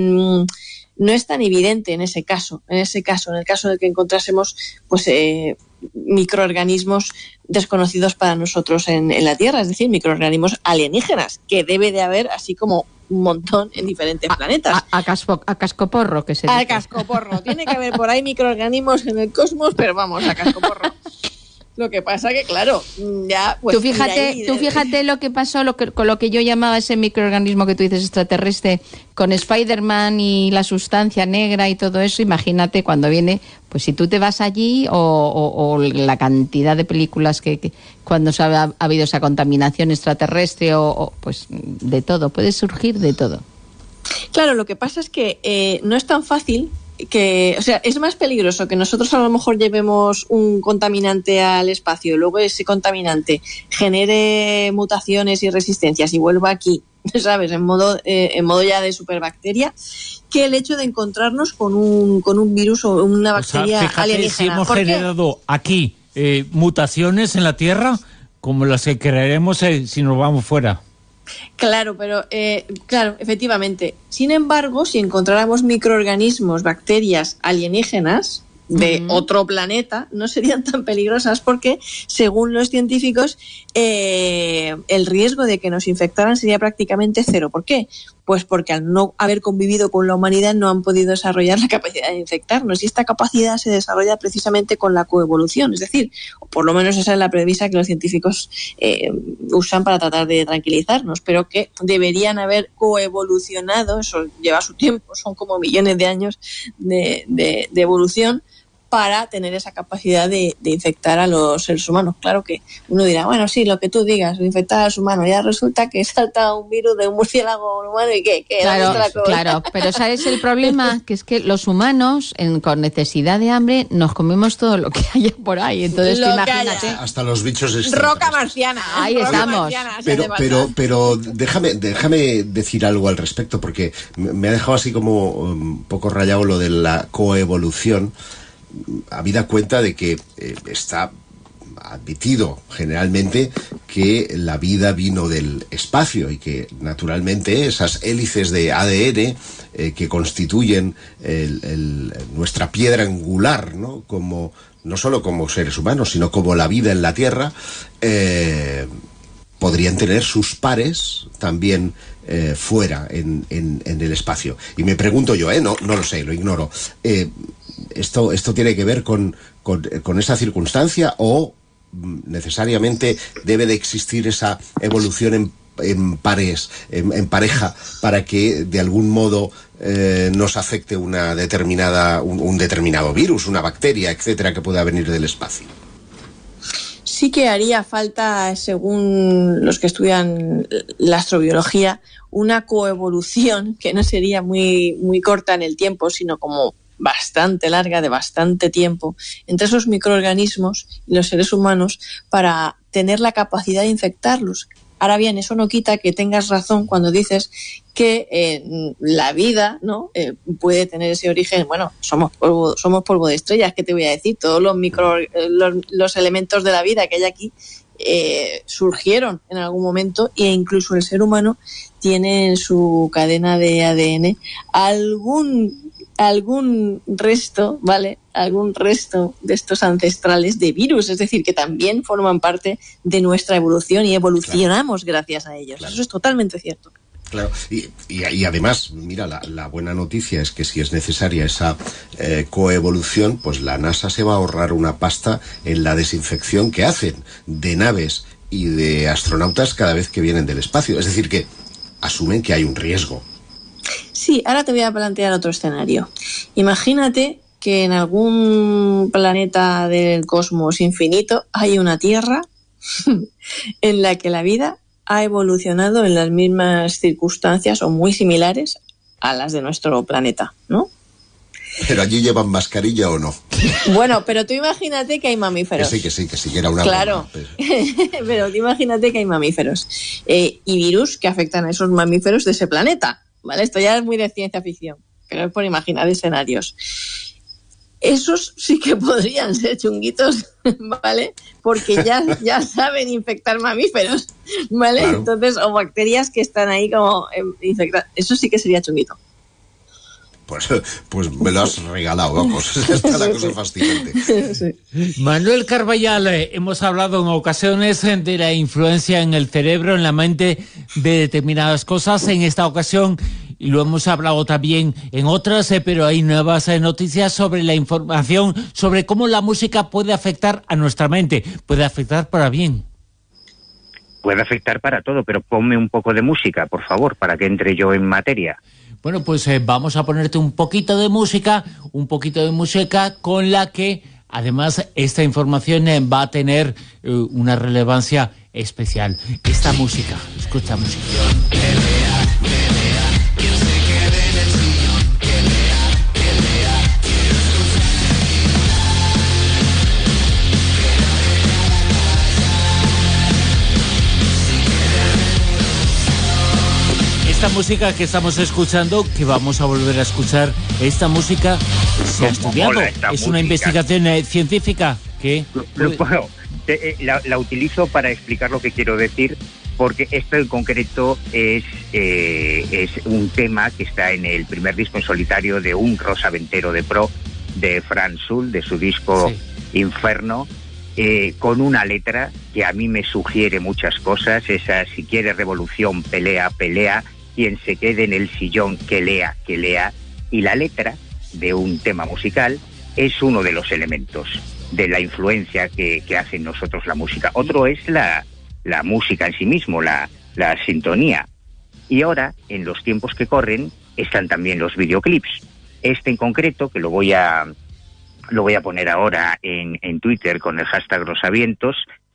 no es tan evidente en el caso de que encontrásemos pues microorganismos desconocidos para nosotros en la Tierra, es decir, microorganismos alienígenas, que debe de haber así como un montón en diferentes planetas. A cascoporro, que se dice. A cascoporro. Tiene que haber por ahí microorganismos en el cosmos, pero vamos, a cascoporro. Lo que pasa que, claro, ya... Pues, tú fíjate lo que pasó con lo que yo llamaba ese microorganismo que tú dices extraterrestre, con Spider-Man y la sustancia negra y todo eso. Imagínate cuando viene, pues si tú te vas allí, o la cantidad de películas que cuando ha habido esa contaminación extraterrestre, o pues de todo, puede surgir de todo. Claro, lo que pasa es que no es tan fácil... o sea, es más peligroso que nosotros a lo mejor llevemos un contaminante al espacio y luego ese contaminante genere mutaciones y resistencias y vuelva aquí ¿sabes? En modo ya de superbacteria, que el hecho de encontrarnos con un virus o una bacteria fíjate, alienígena. si hemos generado aquí mutaciones en la Tierra, como las que crearemos si nos vamos fuera. Claro, pero claro, efectivamente. Sin embargo, si encontráramos microorganismos, bacterias alienígenas de otro planeta, no serían tan peligrosas porque, según los científicos, el riesgo de que nos infectaran sería prácticamente cero. ¿Por qué? Pues porque al no haber convivido con la humanidad no han podido desarrollar la capacidad de infectarnos, y esta capacidad se desarrolla precisamente con la coevolución, es decir, o por lo menos esa es la premisa que los científicos usan para tratar de tranquilizarnos, pero que deberían haber coevolucionado, eso lleva su tiempo, son como millones de años de evolución, para tener esa capacidad de infectar a los seres humanos. Claro que uno dirá, bueno, sí, lo que tú digas, infectar a los humanos, ya resulta que salta un virus de un murciélago humano y que claro, pero ¿sabes el problema? Que es que los humanos, con necesidad de hambre, nos comemos todo lo que haya por ahí. Entonces, imagínate. Hasta los bichos extraterrestres. Roca marciana. Ahí estamos. Pero déjame decir algo al respecto, porque me ha dejado así como un poco rayado lo de la coevolución, habida cuenta de que está admitido generalmente que la vida vino del espacio y que naturalmente esas hélices de ADN que constituyen nuestra piedra angular, ¿no? Como no solo como seres humanos, sino como la vida en la Tierra, podrían tener sus pares también fuera en el espacio. Y me pregunto yo, no lo sé, lo ignoro, ¿esto tiene que ver con esa circunstancia o necesariamente debe de existir esa evolución en pares, en pareja, para que de algún modo nos afecte un determinado virus, una bacteria, etcétera, que pueda venir del espacio? Sí que haría falta, según los que estudian la astrobiología, una coevolución que no sería muy, muy corta en el tiempo, sino como bastante larga, de bastante tiempo, entre esos microorganismos y los seres humanos para tener la capacidad de infectarlos. Ahora bien, eso no quita que tengas razón cuando dices que la vida, ¿no? Puede tener ese origen. Bueno, somos polvo de estrellas, ¿qué te voy a decir? Todos los elementos de la vida que hay aquí surgieron en algún momento, e incluso el ser humano tiene en su cadena de ADN algún resto, ¿vale? Algún resto de estos ancestrales de virus, es decir, que también forman parte de nuestra evolución y evolucionamos gracias a ellos. Claro. Eso es totalmente cierto. Claro, y además, mira, la buena noticia es que si es necesaria esa coevolución, pues la NASA se va a ahorrar una pasta en la desinfección que hacen de naves y de astronautas cada vez que vienen del espacio. Es decir, que asumen que hay un riesgo. Sí, ahora te voy a plantear otro escenario. Imagínate que en algún planeta del cosmos infinito hay una Tierra en la que la vida ha evolucionado en las mismas circunstancias o muy similares a las de nuestro planeta, ¿no? ¿Pero allí llevan mascarilla o no? Bueno, pero tú imagínate que hay mamíferos. Que sí, que era una claro, broma, pero tú imagínate que hay mamíferos y virus que afectan a esos mamíferos de ese planeta, ¿vale? Esto ya es muy de ciencia ficción, pero es por imaginar escenarios. Esos sí que podrían ser chunguitos, ¿vale? Porque ya saben infectar mamíferos, ¿vale? Claro. Entonces, o bacterias que están ahí como infectadas. Eso sí que sería chunguito. Pues me lo has regalado, vamos. Está la cosa fascinante. Sí. Manuel Carballal, hemos hablado en ocasiones de la influencia en el cerebro, en la mente de determinadas cosas. En esta ocasión, y lo hemos hablado también en otras, pero hay nuevas noticias sobre la información, sobre cómo la música puede afectar a nuestra mente, puede afectar para bien. Puede afectar para todo, pero ponme un poco de música, por favor, para que entre yo en materia. Bueno, pues vamos a ponerte un poquito de música con la que, además, esta información va a tener una relevancia especial. Esta música, escucha música. música que estamos escuchando, que vamos a volver a escuchar, esta música se ha estudiado. Es una investigación científica que... Bueno, la utilizo para explicar lo que quiero decir, porque esto en concreto es un tema que está en el primer disco en solitario de Un Rosa Ventero de Pro, de Franz Schulz, de su disco Inferno, con una letra que a mí me sugiere muchas cosas, esa: si quiere revolución, pelea, pelea, quien se quede en el sillón, que lea, que lea. Y la letra de un tema musical es uno de los elementos de la influencia que hace en nosotros la música. Otro es la música en sí mismo, la sintonía. Y ahora, en los tiempos que corren, están también los videoclips. Este en concreto, que lo voy a poner ahora en Twitter con el hashtag Rosavientos,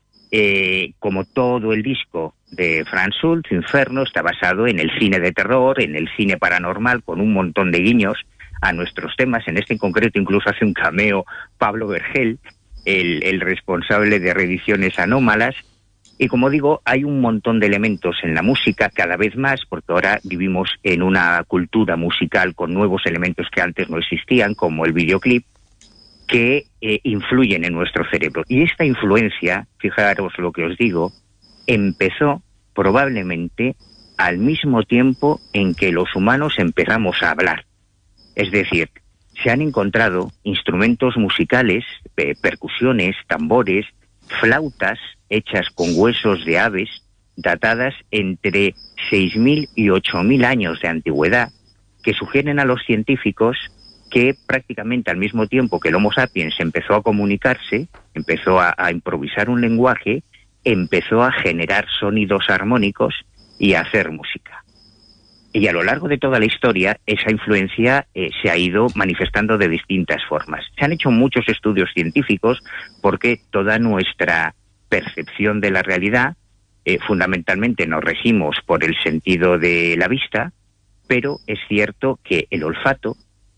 como todo el disco de Franz Schulz, Inferno, está basado en el cine de terror, en el cine paranormal, con un montón de guiños a nuestros temas. En este en concreto incluso hace un cameo Pablo Vergel, el responsable de Reediciones Anómalas. Y como digo, hay un montón de elementos en la música, cada vez más, porque ahora vivimos en una cultura musical con nuevos elementos que antes no existían, como el videoclip, que influyen en nuestro cerebro. Y esta influencia, fijaros lo que os digo, empezó probablemente al mismo tiempo en que los humanos empezamos a hablar. Es decir, se han encontrado instrumentos musicales, percusiones, tambores, flautas hechas con huesos de aves, datadas entre 6.000 y 8.000 años de antigüedad, que sugieren a los científicos que prácticamente al mismo tiempo que el Homo sapiens empezó a comunicarse, empezó a improvisar un lenguaje, empezó a generar sonidos armónicos y a hacer música. Y a lo largo de toda la historia, esa influencia se ha ido manifestando de distintas formas. Se han hecho muchos estudios científicos porque toda nuestra percepción de la realidad, fundamentalmente nos regimos por el sentido de la vista, pero es cierto que el olfato,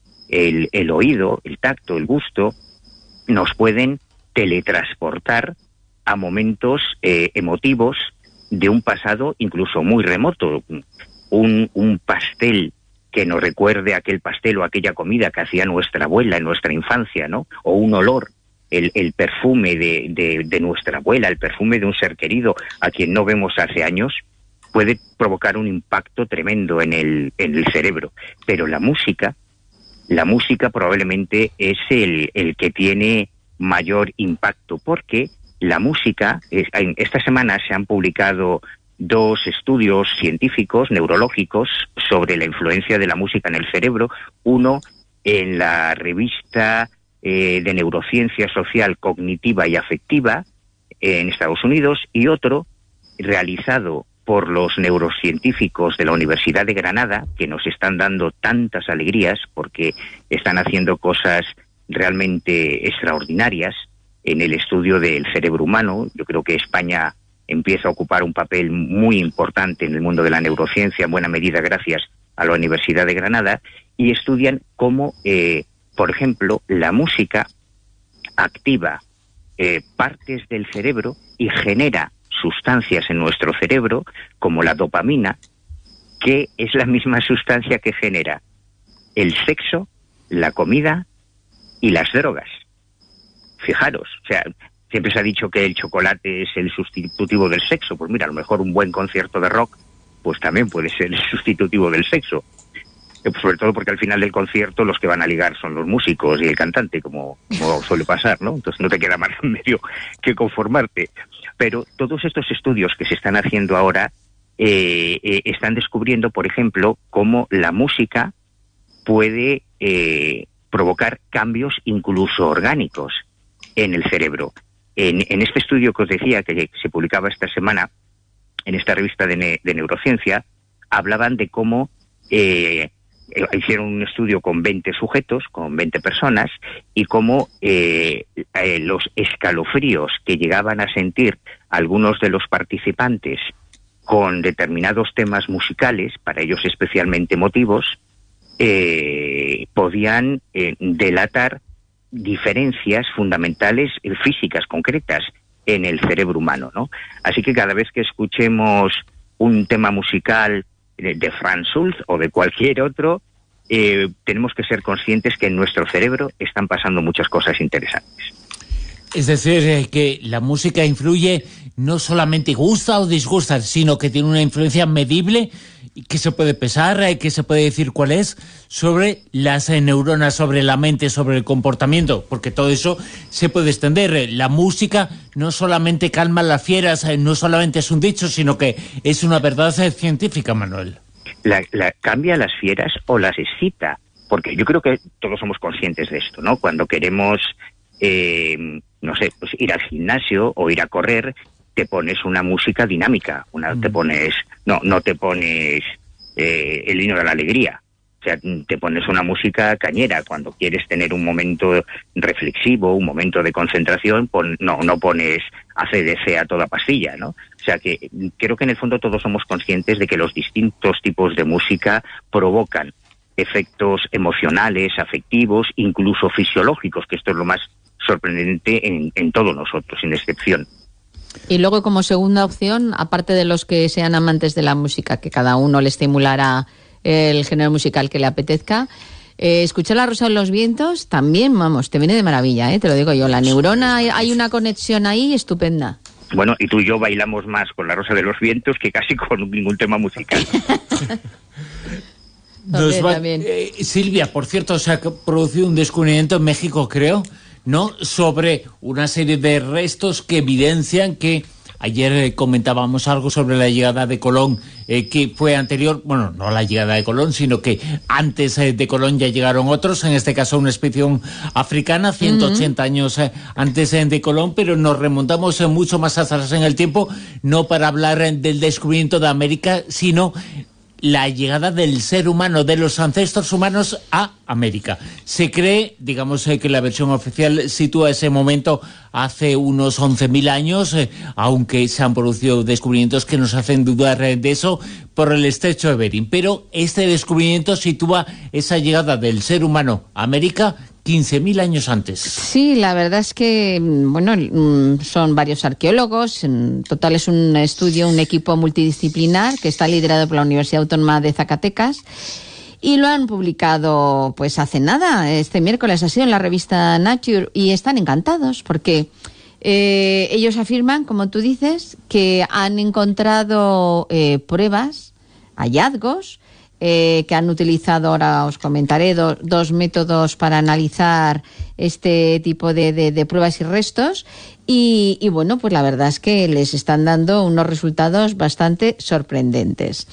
el oído, el tacto, el gusto, nos pueden teletransportar a momentos emotivos de un pasado incluso muy remoto. Un pastel que nos recuerde aquel pastel o aquella comida que hacía nuestra abuela en nuestra infancia, ¿no? O un olor, el perfume de nuestra abuela, el perfume de un ser querido a quien no vemos hace años, puede provocar un impacto tremendo en el cerebro. Pero la música probablemente es el que tiene mayor impacto, porque la música, esta semana se han publicado 2 estudios científicos, neurológicos, sobre la influencia de la música en el cerebro. Uno en la revista de Neurociencia Social, Cognitiva y Afectiva en Estados Unidos, y otro realizado por los neurocientíficos de la Universidad de Granada, que nos están dando tantas alegrías porque están haciendo cosas realmente extraordinarias en el estudio del cerebro humano. Yo creo que España empieza a ocupar un papel muy importante en el mundo de la neurociencia, en buena medida gracias a la Universidad de Granada, y estudian cómo, por ejemplo, la música activa partes del cerebro y genera sustancias en nuestro cerebro, como la dopamina, que es la misma sustancia que genera el sexo, la comida y las drogas. Fijaros, o sea, siempre se ha dicho que el chocolate es el sustitutivo del sexo. Pues mira, a lo mejor un buen concierto de rock pues también puede ser el sustitutivo del sexo. Sobre todo porque al final del concierto los que van a ligar son los músicos y el cantante, como suele pasar, ¿no? Entonces no te queda más remedio que conformarte. Pero todos estos estudios que se están haciendo ahora están descubriendo, por ejemplo, cómo la música puede provocar cambios incluso orgánicos en el cerebro. En este estudio que os decía, que se publicaba esta semana en esta revista de neurociencia, hablaban de cómo hicieron un estudio con 20 sujetos, con 20 personas, y cómo los escalofríos que llegaban a sentir algunos de los participantes con determinados temas musicales, para ellos especialmente emotivos, podían delatar diferencias fundamentales físicas concretas en el cerebro humano, ¿no? Así que cada vez que escuchemos un tema musical de Franz Schulz o de cualquier otro, tenemos que ser conscientes que en nuestro cerebro están pasando muchas cosas interesantes. Es decir, que la música influye, no solamente gusta o disgusta, sino que tiene una influencia medible, que se puede pesar, que se puede decir cuál es, sobre las neuronas, sobre la mente, sobre el comportamiento, porque todo eso se puede extender. La música no solamente calma las fieras, no solamente es un dicho, sino que es una verdad científica, Manuel. Cambia las fieras o las excita, porque yo creo que todos somos conscientes de esto, ¿no? Cuando queremos, no sé, pues ir al gimnasio o ir a correr, te pones una música dinámica, te pones, no te pones el himno de la alegría, o sea, te pones una música cañera. Cuando quieres tener un momento reflexivo, un momento de concentración, no pones AC/DC a toda pastilla, ¿no? O sea que creo que en el fondo todos somos conscientes de que los distintos tipos de música provocan efectos emocionales, afectivos, incluso fisiológicos, que esto es lo más sorprendente en todos nosotros, sin excepción. Y luego, como segunda opción, aparte de los que sean amantes de la música, que cada uno le estimulará el género musical que le apetezca, escuchar La Rosa de los Vientos también, vamos, te viene de maravilla, te lo digo yo. La neurona, hay una conexión ahí estupenda. Bueno, y tú y yo bailamos más con La Rosa de los Vientos que casi con ningún tema musical. Silvia, por cierto, se ha producido un descubrimiento en México, creo, ¿no?, sobre una serie de restos que evidencian que ayer comentábamos algo sobre la llegada de Colón, que fue anterior, bueno, no la llegada de Colón, sino que antes de Colón ya llegaron otros, en este caso una expedición africana, 180 años antes de Colón, pero nos remontamos mucho más atrás en el tiempo, no para hablar del descubrimiento de América, sino la llegada del ser humano, de los ancestros humanos a América. Se cree, digamos, que la versión oficial sitúa ese momento hace unos 11.000 años, aunque se han producido descubrimientos que nos hacen dudar de eso por el estrecho de Bering. Pero este descubrimiento sitúa esa llegada del ser humano a América 15.000 años antes. Sí, la verdad es que, bueno, son varios arqueólogos. En total es un estudio, un equipo multidisciplinar que está liderado por la Universidad Autónoma de Zacatecas. Y lo han publicado, pues hace nada, este miércoles ha sido en la revista Nature, y están encantados porque ellos afirman, como tú dices, que han encontrado pruebas, hallazgos, que han utilizado, ahora os comentaré, dos métodos para analizar este tipo de pruebas y restos, y bueno, pues la verdad es que les están dando unos resultados bastante sorprendentes.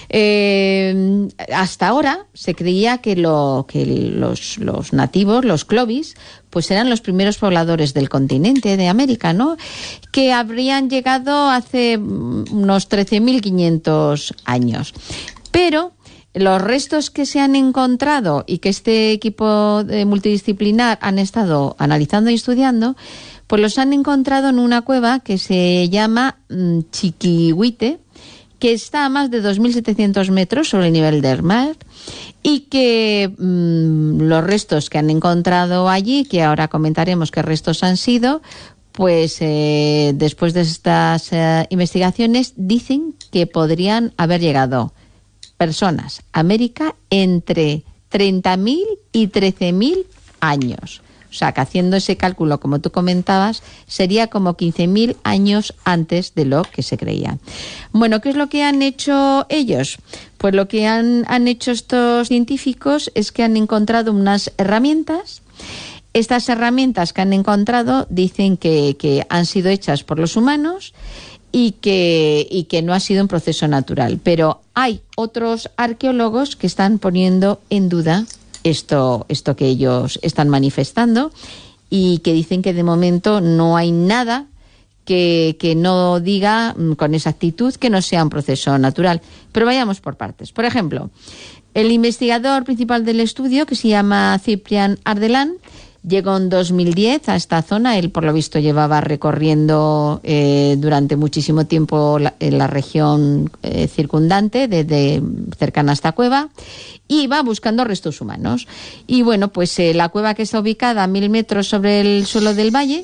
Hasta ahora se creía que los nativos, los clovis, pues eran los primeros pobladores del continente de América, ¿no?, que habrían llegado hace unos 13.500 años. Pero los restos que se han encontrado y que este equipo multidisciplinar han estado analizando y estudiando, pues los han encontrado en una cueva que se llama Chiquihuite, que está a más de 2.700 metros sobre el nivel del mar, y que los restos que han encontrado allí, que ahora comentaremos qué restos han sido, pues después de estas investigaciones dicen que podrían haber llegado personas a América entre 30.000 y 13.000 años. O sea, que haciendo ese cálculo, como tú comentabas, sería como 15.000 años antes de lo que se creía. Bueno, ¿qué es lo que han hecho ellos? Pues lo que han hecho estos científicos es que han encontrado unas herramientas. Estas herramientas que han encontrado dicen que han sido hechas por los humanos y que no ha sido un proceso natural. Pero hay otros arqueólogos que están poniendo en duda esto que ellos están manifestando, y que dicen que de momento no hay nada que no diga con exactitud que no sea un proceso natural. Pero vayamos por partes. Por ejemplo, el investigador principal del estudio, que se llama Ciprián Ardelán, llegó en 2010 a esta zona. Él, por lo visto, llevaba recorriendo durante muchísimo tiempo la región circundante, desde cercana a esta cueva, y va buscando restos humanos. Y bueno, pues la cueva, que está ubicada a 1.000 metros sobre el suelo del valle,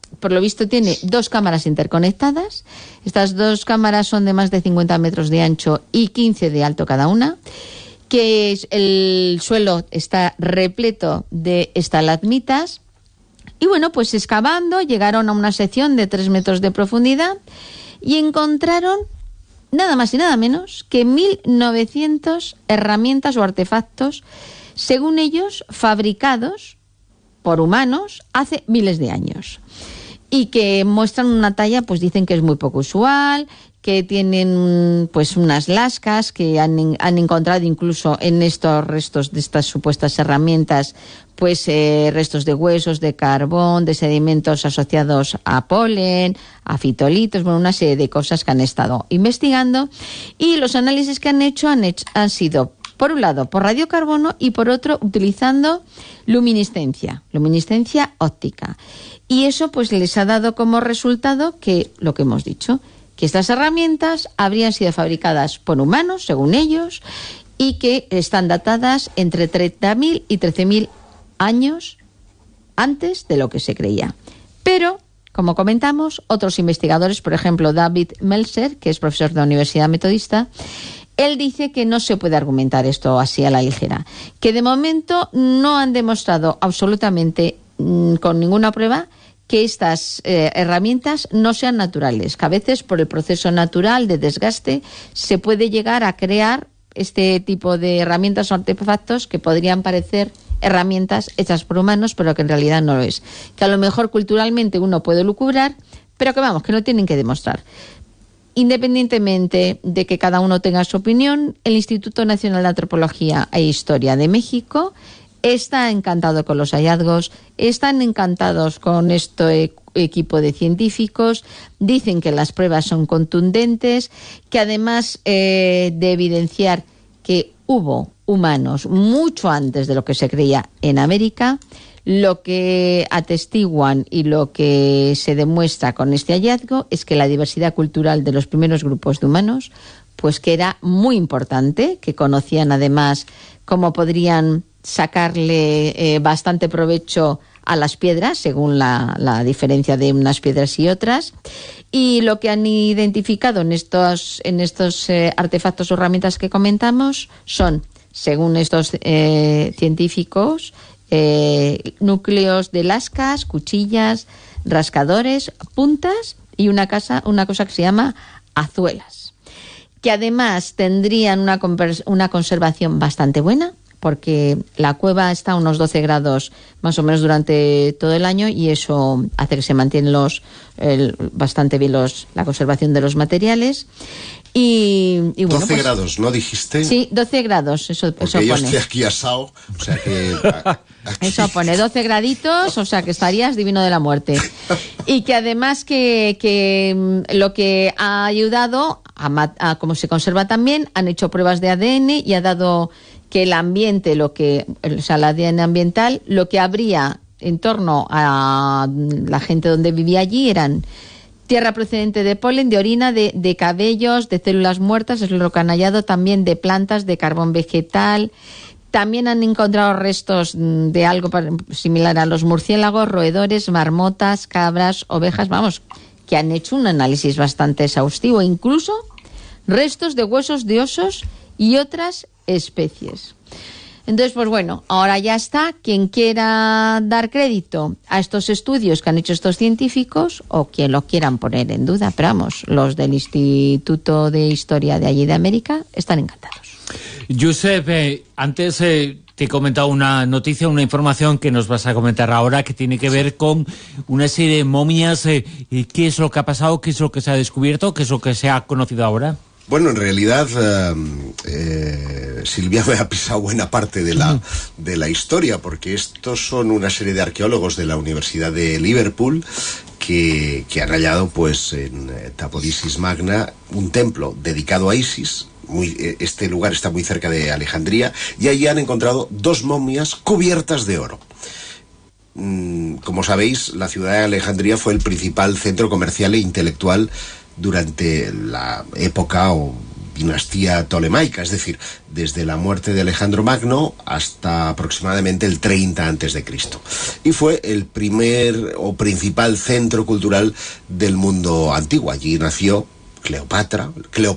por lo visto tiene 2 cámaras interconectadas. Estas 2 cámaras son de más de 50 metros de ancho y 15 de alto cada una, que el suelo está repleto de estalagmitas. Y bueno, pues excavando llegaron a una sección de 3 metros de profundidad y encontraron nada más y nada menos que 1.900 herramientas o artefactos, según ellos, fabricados por humanos hace miles de años, y que muestran una talla, pues dicen que es muy poco usual, que tienen pues unas lascas que han encontrado incluso en estos restos de estas supuestas herramientas, pues restos de huesos, de carbón, de sedimentos asociados a polen, a fitolitos, bueno, una serie de cosas que han estado investigando, y los análisis que han hecho han sido, por un lado, por radiocarbono y por otro, utilizando luminiscencia óptica. Y eso pues les ha dado como resultado que, lo que hemos dicho, que estas herramientas habrían sido fabricadas por humanos, según ellos, y que están datadas entre 30.000 y 13.000 años antes de lo que se creía. Pero, como comentamos, otros investigadores, por ejemplo, David Meltzer, que es profesor de la Universidad Metodista, él dice que no se puede argumentar esto así a la ligera, que de momento no han demostrado absolutamente con ninguna prueba que estas herramientas no sean naturales, que a veces por el proceso natural de desgaste se puede llegar a crear este tipo de herramientas o artefactos que podrían parecer herramientas hechas por humanos, pero que en realidad no lo es. Que a lo mejor culturalmente uno puede lucubrar, pero que vamos, que no tienen que demostrar. Independientemente de que cada uno tenga su opinión, el Instituto Nacional de Antropología e Historia de México está encantado con los hallazgos, están encantados con este equipo de científicos, dicen que las pruebas son contundentes, que además de evidenciar que hubo humanos mucho antes de lo que se creía en América, lo que atestiguan y lo que se demuestra con este hallazgo es que la diversidad cultural de los primeros grupos de humanos, pues que era muy importante, que conocían además cómo podrían sacarle bastante provecho a las piedras, según la diferencia de unas piedras y otras. Y lo que han identificado en estos artefactos o herramientas que comentamos son, según estos científicos, núcleos de lascas, cuchillas, rascadores, puntas y una cosa que se llama azuelas, que además tendrían una conservación bastante buena, porque la cueva está a unos 12 grados más o menos durante todo el año, y eso hace que se mantiene bastante bien la conservación de los materiales. Y bueno, 12 pues, grados, ¿no dijiste? Sí, 12 grados, eso pone. Yo estoy aquí asado, o sea que... Aquí... Eso pone 12 graditos, o sea que estarías divino de la muerte. Y que además que lo que ha ayudado a cómo se conserva también, han hecho pruebas de ADN y ha dado que el ambiente, el ADN ambiental, lo que habría en torno a la gente donde vivía allí eran tierra procedente de polen, de orina, de cabellos, de células muertas, es lo que han hallado, también de plantas, de carbón vegetal. También han encontrado restos de algo similar a los murciélagos, roedores, marmotas, cabras, ovejas, vamos, que han hecho un análisis bastante exhaustivo, incluso restos de huesos de osos y otras especies. Entonces, pues bueno, ahora ya está. Quien quiera dar crédito a estos estudios que han hecho estos científicos, o quien lo quieran poner en duda, pero vamos, los del Instituto de Historia de allí de América están encantados. Josep, antes te he comentado una noticia, una información que nos vas a comentar ahora, que tiene que ver con una serie de momias. ¿Qué es lo que ha pasado? ¿Qué es lo que se ha descubierto? ¿Qué es lo que se ha conocido ahora? Bueno, en realidad Silvia me ha pisado buena parte de la historia, porque estos son una serie de arqueólogos de la Universidad de Liverpool que han hallado pues en Tapodisis Magna un templo dedicado a Isis. Este lugar está muy cerca de Alejandría, y allí han encontrado 2 momias cubiertas de oro. Como sabéis, la ciudad de Alejandría fue el principal centro comercial e intelectual durante la época, o dinastía tolemaica, es decir, desde la muerte de Alejandro Magno hasta aproximadamente el 30 a.C. Y fue el primer o principal centro cultural del mundo antiguo. Allí nació Cleopatra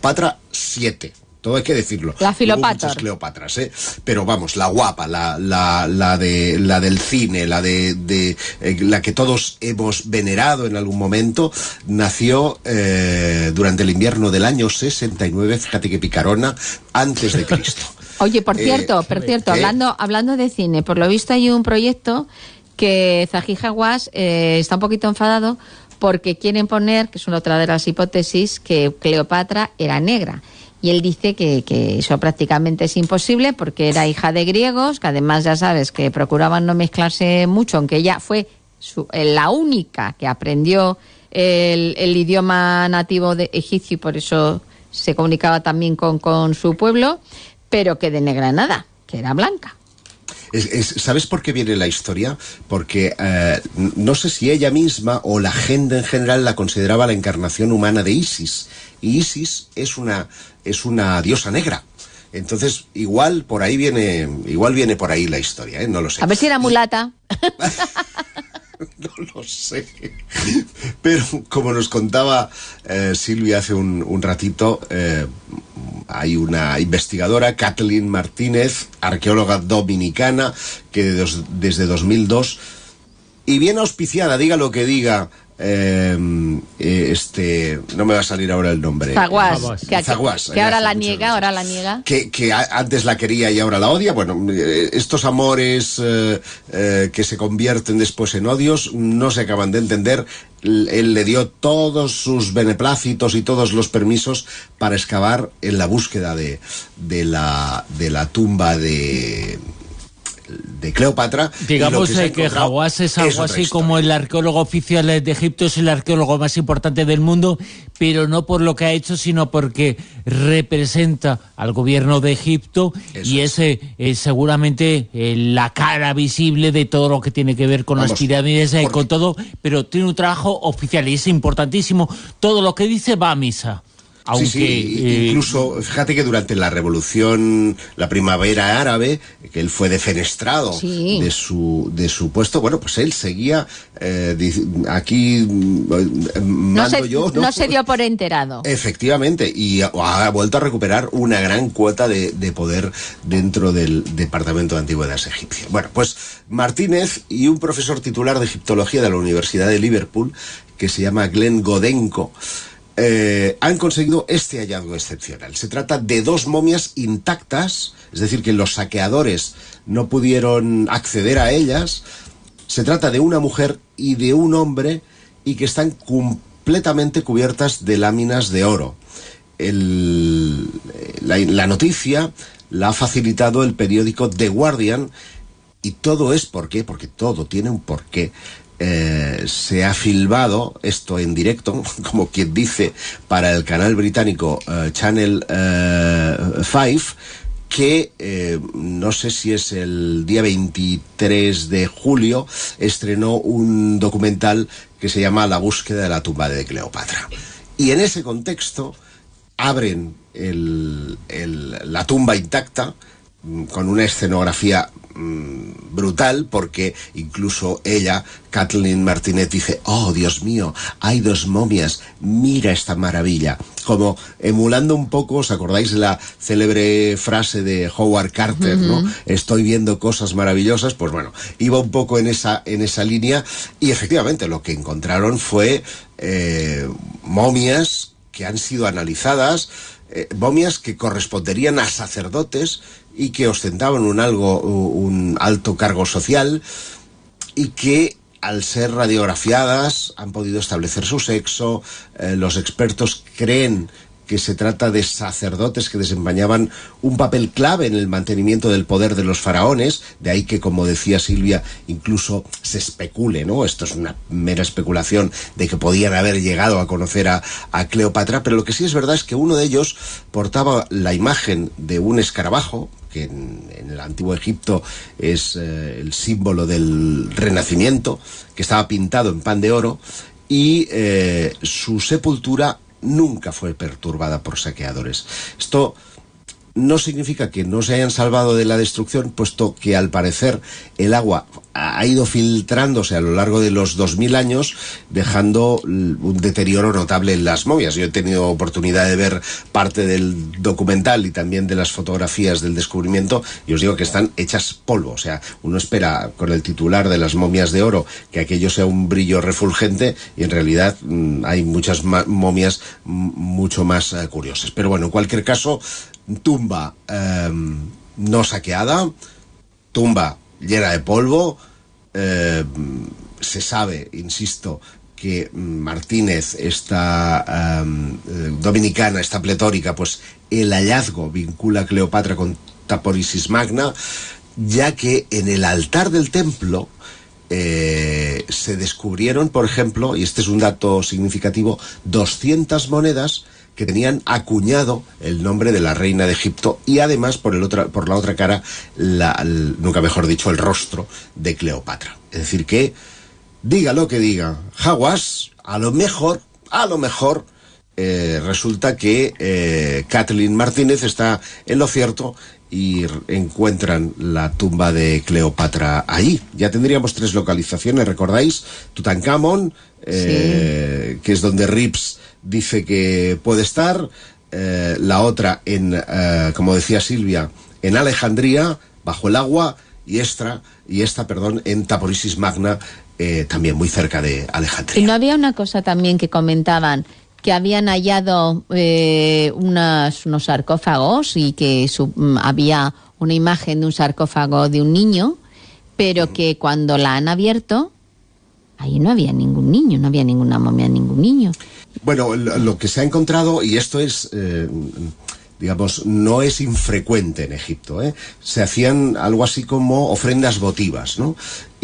7. Todo hay que decirlo. La Filópator. Muchas Cleopatras, pero vamos, la guapa, la del cine, la que todos hemos venerado en algún momento, nació durante el invierno del año 69, fíjate que picarona, antes de Cristo. Oye, por cierto, hablando de cine, por lo visto hay un proyecto que Zahi Hawass está un poquito enfadado porque quieren poner, que es una otra de las hipótesis, que Cleopatra era negra. Y él dice que eso prácticamente es imposible porque era hija de griegos, que además ya sabes que procuraban no mezclarse mucho, aunque ella fue la única que aprendió el idioma nativo de egipcio y por eso se comunicaba también con su pueblo, pero que de negra nada, que era blanca. ¿Sabes por qué viene la historia? Porque no sé si ella misma o la gente en general la consideraba la encarnación humana de Isis. Y Isis es una diosa negra. Entonces, igual viene por ahí la historia, no lo sé. A ver si era mulata. No lo sé. Pero como nos contaba Silvia hace un ratito, hay una investigadora, Kathleen Martínez, arqueóloga dominicana, que desde 2002, y bien auspiciada, diga lo que diga, no me va a salir ahora el nombre. Zaguas, Zaguas, que ahora la niega. Que antes la quería y ahora la odia. Bueno, estos amores que se convierten después en odios no se acaban de entender. Él le dio todos sus beneplácitos y todos los permisos para excavar en la búsqueda de la tumba de Cleopatra. Digamos que Hawass es algo así como el arqueólogo oficial de Egipto, es el arqueólogo más importante del mundo, pero no por lo que ha hecho, sino porque representa al gobierno de Egipto. Eso y es seguramente la cara visible de todo lo que tiene que ver con las pirámides, con todo, pero tiene un trabajo oficial y es importantísimo. Todo lo que dice va a misa. Aunque, sí, incluso, fíjate que durante la revolución, la primavera árabe, que él fue defenestrado de su puesto, bueno, pues él seguía aquí mando yo, ¿no? No se dio por enterado. Efectivamente, y ha vuelto a recuperar una gran cuota de poder dentro del Departamento de Antigüedades egipcio. Bueno, pues Martínez y un profesor titular de egiptología de la Universidad de Liverpool, que se llama Glenn Godenko, han conseguido este hallazgo excepcional. Se trata de 2 momias intactas, es decir, que los saqueadores no pudieron acceder a ellas. Se trata de una mujer y de un hombre y que están completamente cubiertas de láminas de oro. La noticia la ha facilitado el periódico The Guardian y todo es ¿por qué? Porque todo tiene un porqué. Se ha filmado esto en directo, como quien dice, para el canal británico Channel 5, que no sé si es el día 23 de julio, estrenó un documental que se llama La búsqueda de la tumba de Cleopatra. Y en ese contexto abren la tumba intacta, con una escenografía brutal, porque incluso ella, Kathleen Martínez, dice: oh, Dios mío, hay 2 momias, mira esta maravilla, como emulando un poco, ¿os acordáis de la célebre frase de Howard Carter, ¿no? Estoy viendo cosas maravillosas. Pues bueno, iba un poco en esa línea, y efectivamente lo que encontraron fue momias que han sido analizadas, momias que corresponderían a sacerdotes y que ostentaban un alto cargo social, y que al ser radiografiadas han podido establecer su sexo. Los expertos creen que se trata de sacerdotes que desempeñaban un papel clave en el mantenimiento del poder de los faraones, de ahí que, como decía Silvia, incluso se especule, ¿no? Esto es una mera especulación, de que podían haber llegado a conocer a Cleopatra, pero lo que sí es verdad es que uno de ellos portaba la imagen de un escarabajo, que en el antiguo Egipto es el símbolo del renacimiento, que estaba pintado en pan de oro, y su sepultura nunca fue perturbada por saqueadores. Esto no significa que no se hayan salvado de la destrucción, puesto que al parecer el agua ha ido filtrándose a lo largo de los 2000 años, dejando un deterioro notable en las momias. Yo he tenido oportunidad de ver parte del documental y también de las fotografías del descubrimiento, y os digo que están hechas polvo. O sea, uno espera con el titular de las momias de oro que aquello sea un brillo refulgente, y en realidad hay muchas momias mucho más curiosas. Pero bueno, en cualquier caso, tumba no saqueada, tumba llena de polvo. Se sabe, insisto, que Martínez, esta dominicana, esta pletórica, pues el hallazgo vincula a Cleopatra con Taporisis Magna, ya que en el altar del templo se descubrieron, por ejemplo, y este es un dato significativo, 200 monedas que tenían acuñado el nombre de la reina de Egipto, y además por la otra cara, nunca mejor dicho, el rostro de Cleopatra. Es decir que, diga lo que diga Hawass, a lo mejor resulta que Kathleen Martínez está en lo cierto y encuentran la tumba de Cleopatra allí. Ya tendríamos 3 localizaciones, ¿recordáis? Tutankamón, que es donde Rips dice que puede estar, la otra como decía Silvia, en Alejandría, bajo el agua, y esta, en Taporisis Magna, también muy cerca de Alejandría. ¿Y no había una cosa también que comentaban, que habían hallado unos sarcófagos, y que había una imagen de un sarcófago de un niño, pero que cuando la han abierto, ahí no había ningún niño, no había ninguna momia, ningún niño? Bueno, lo que se ha encontrado, y esto es, digamos, no es infrecuente en Egipto, se hacían algo así como ofrendas votivas, ¿no?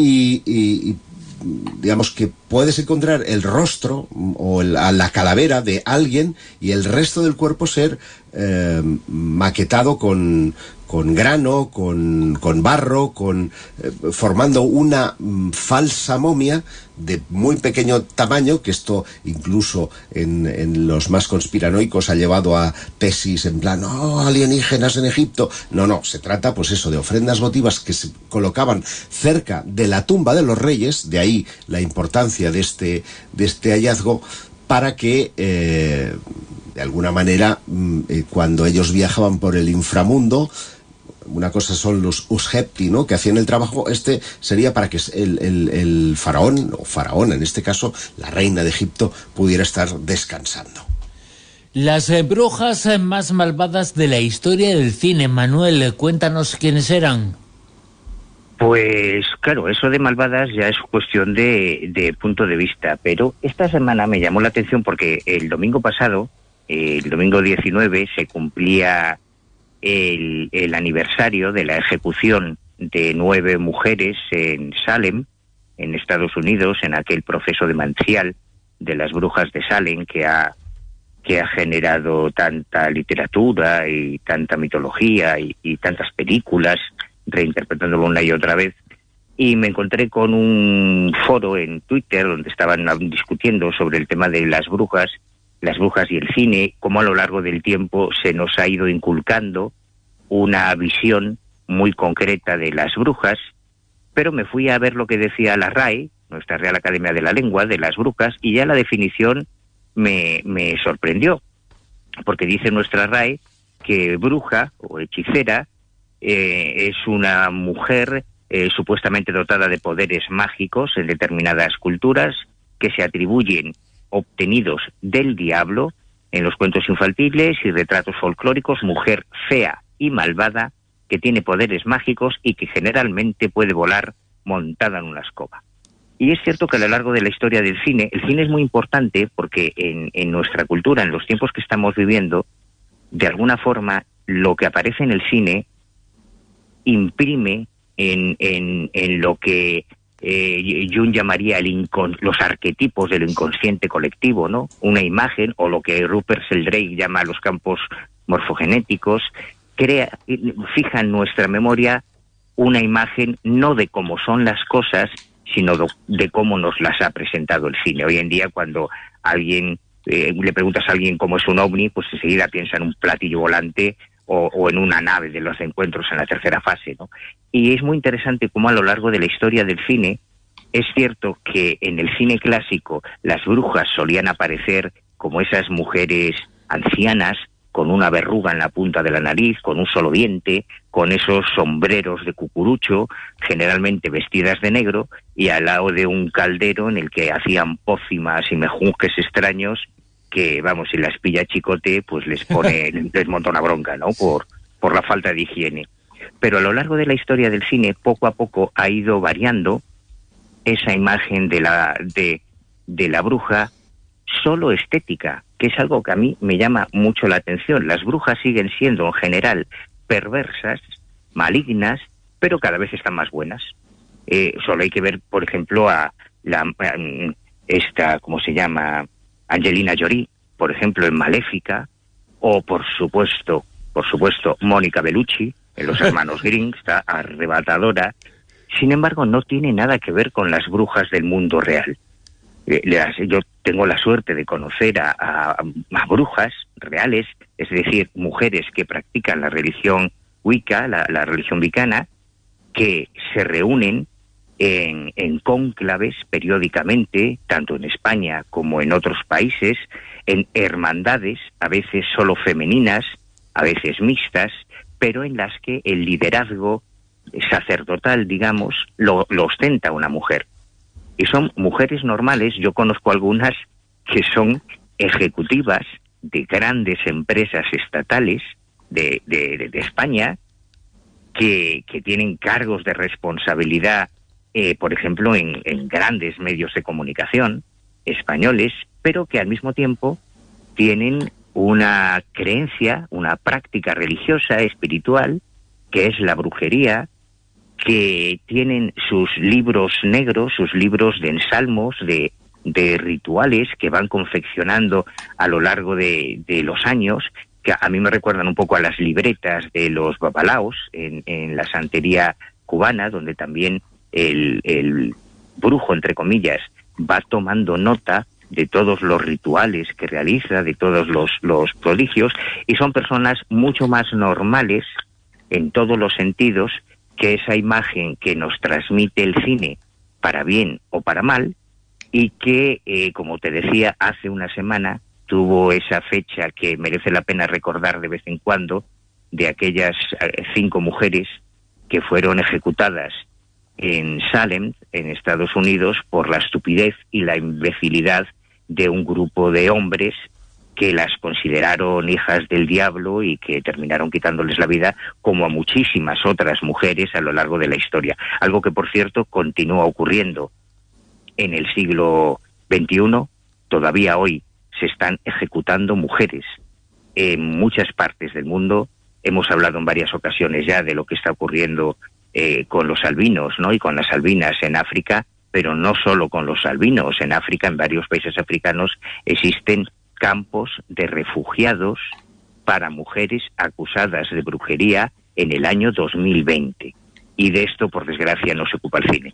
Y digamos que puedes encontrar el rostro o la calavera de alguien, y el resto del cuerpo ser maquetado con grano, con barro, formando una falsa momia de muy pequeño tamaño, que esto incluso en los más conspiranoicos ha llevado a tesis en plan, alienígenas en Egipto. No, se trata pues eso, de ofrendas votivas que se colocaban cerca de la tumba de los reyes, de ahí la importancia de este hallazgo, para que de alguna manera cuando ellos viajaban por el inframundo, una cosa son los ushepti, ¿no?, que hacían el trabajo, este sería para que el faraón, o faraona en este caso, la reina de Egipto, pudiera estar descansando. Las brujas más malvadas de la historia del cine. Manuel, cuéntanos quiénes eran. Pues claro, eso de malvadas ya es cuestión de punto de vista, pero esta semana me llamó la atención porque el domingo pasado, el domingo 19, se cumplía el aniversario de la ejecución de 9 mujeres en Salem, en Estados Unidos, en aquel proceso demencial de las brujas de Salem que ha generado tanta literatura y tanta mitología y tantas películas, reinterpretándolo una y otra vez. Y me encontré con un foro en Twitter donde estaban discutiendo sobre el tema de las brujas y el cine, cómo a lo largo del tiempo se nos ha ido inculcando una visión muy concreta de las brujas, pero me fui a ver lo que decía la RAE, nuestra Real Academia de la Lengua, de las brujas, y ya la definición me sorprendió, porque dice nuestra RAE que bruja o hechicera es una mujer supuestamente dotada de poderes mágicos en determinadas culturas que se atribuyen obtenidos del diablo en los cuentos infantiles y retratos folclóricos, mujer fea y malvada que tiene poderes mágicos y que generalmente puede volar montada en una escoba. Y es cierto que a lo largo de la historia del cine, el cine es muy importante porque en nuestra cultura, en los tiempos que estamos viviendo, de alguna forma lo que aparece en el cine imprime en lo que Jung llamaría los arquetipos del inconsciente colectivo, ¿no? Una imagen, o lo que Rupert Sheldrake llama los campos morfogenéticos, fija en nuestra memoria una imagen no de cómo son las cosas, sino de cómo nos las ha presentado el cine. Hoy en día, cuando alguien le preguntas a alguien cómo es un ovni, pues enseguida piensa en un platillo volante o en una nave de los encuentros en la tercera fase, ¿no? Y es muy interesante cómo a lo largo de la historia del cine, es cierto que en el cine clásico las brujas solían aparecer como esas mujeres ancianas con una verruga en la punta de la nariz, con un solo diente, con esos sombreros de cucurucho, generalmente vestidas de negro, y al lado de un caldero en el que hacían pócimas y mejunjes extraños que, vamos, si las pilla Chicote, pues les monta una bronca, ¿no? Por la falta de higiene. Pero a lo largo de la historia del cine, poco a poco ha ido variando esa imagen de la bruja solo estética, que es algo que a mí me llama mucho la atención. Las brujas siguen siendo en general perversas, malignas, pero cada vez están más buenas. Solo hay que ver, por ejemplo, a ¿cómo se llama? Angelina Jolie, por ejemplo, en Maléfica, o por supuesto, Mónica Bellucci, en Los Hermanos Grimm, está arrebatadora. Sin embargo, no tiene nada que ver con las brujas del mundo real. Yo tengo la suerte de conocer a brujas reales, es decir, mujeres que practican la religión Wicca, la religión wicana, que se reúnen en cónclaves periódicamente, tanto en España como en otros países, en hermandades, a veces solo femeninas, a veces mixtas, pero en las que el liderazgo sacerdotal, digamos, lo ostenta una mujer. Y son mujeres normales. Yo conozco algunas que son ejecutivas de grandes empresas estatales de España, que tienen cargos de responsabilidad, por ejemplo, en grandes medios de comunicación españoles, pero que al mismo tiempo tienen una creencia, una práctica religiosa, espiritual, que es la brujería, que tienen sus libros negros, sus libros de ensalmos, de rituales que van confeccionando a lo largo de los años, que a mí me recuerdan un poco a las libretas de los babalaos en la santería cubana, donde también el brujo, entre comillas, va tomando nota de todos los rituales que realiza, de todos los prodigios, y son personas mucho más normales en todos los sentidos que esa imagen que nos transmite el cine, para bien o para mal, y que, como te decía, hace una semana tuvo esa fecha que merece la pena recordar de vez en cuando, de aquellas 5 mujeres que fueron ejecutadas en Salem, en Estados Unidos, por la estupidez y la imbecilidad de un grupo de hombres que las consideraron hijas del diablo y que terminaron quitándoles la vida, como a muchísimas otras mujeres a lo largo de la historia. Algo que, por cierto, continúa ocurriendo en el siglo XXI. Todavía hoy se están ejecutando mujeres en muchas partes del mundo. Hemos hablado en varias ocasiones ya de lo que está ocurriendo con los albinos, ¿no? Y con las albinas en África, pero no solo con los albinos. En África, en varios países africanos, existen campos de refugiados para mujeres acusadas de brujería en el año 2020. Y de esto, por desgracia, no se ocupa el cine.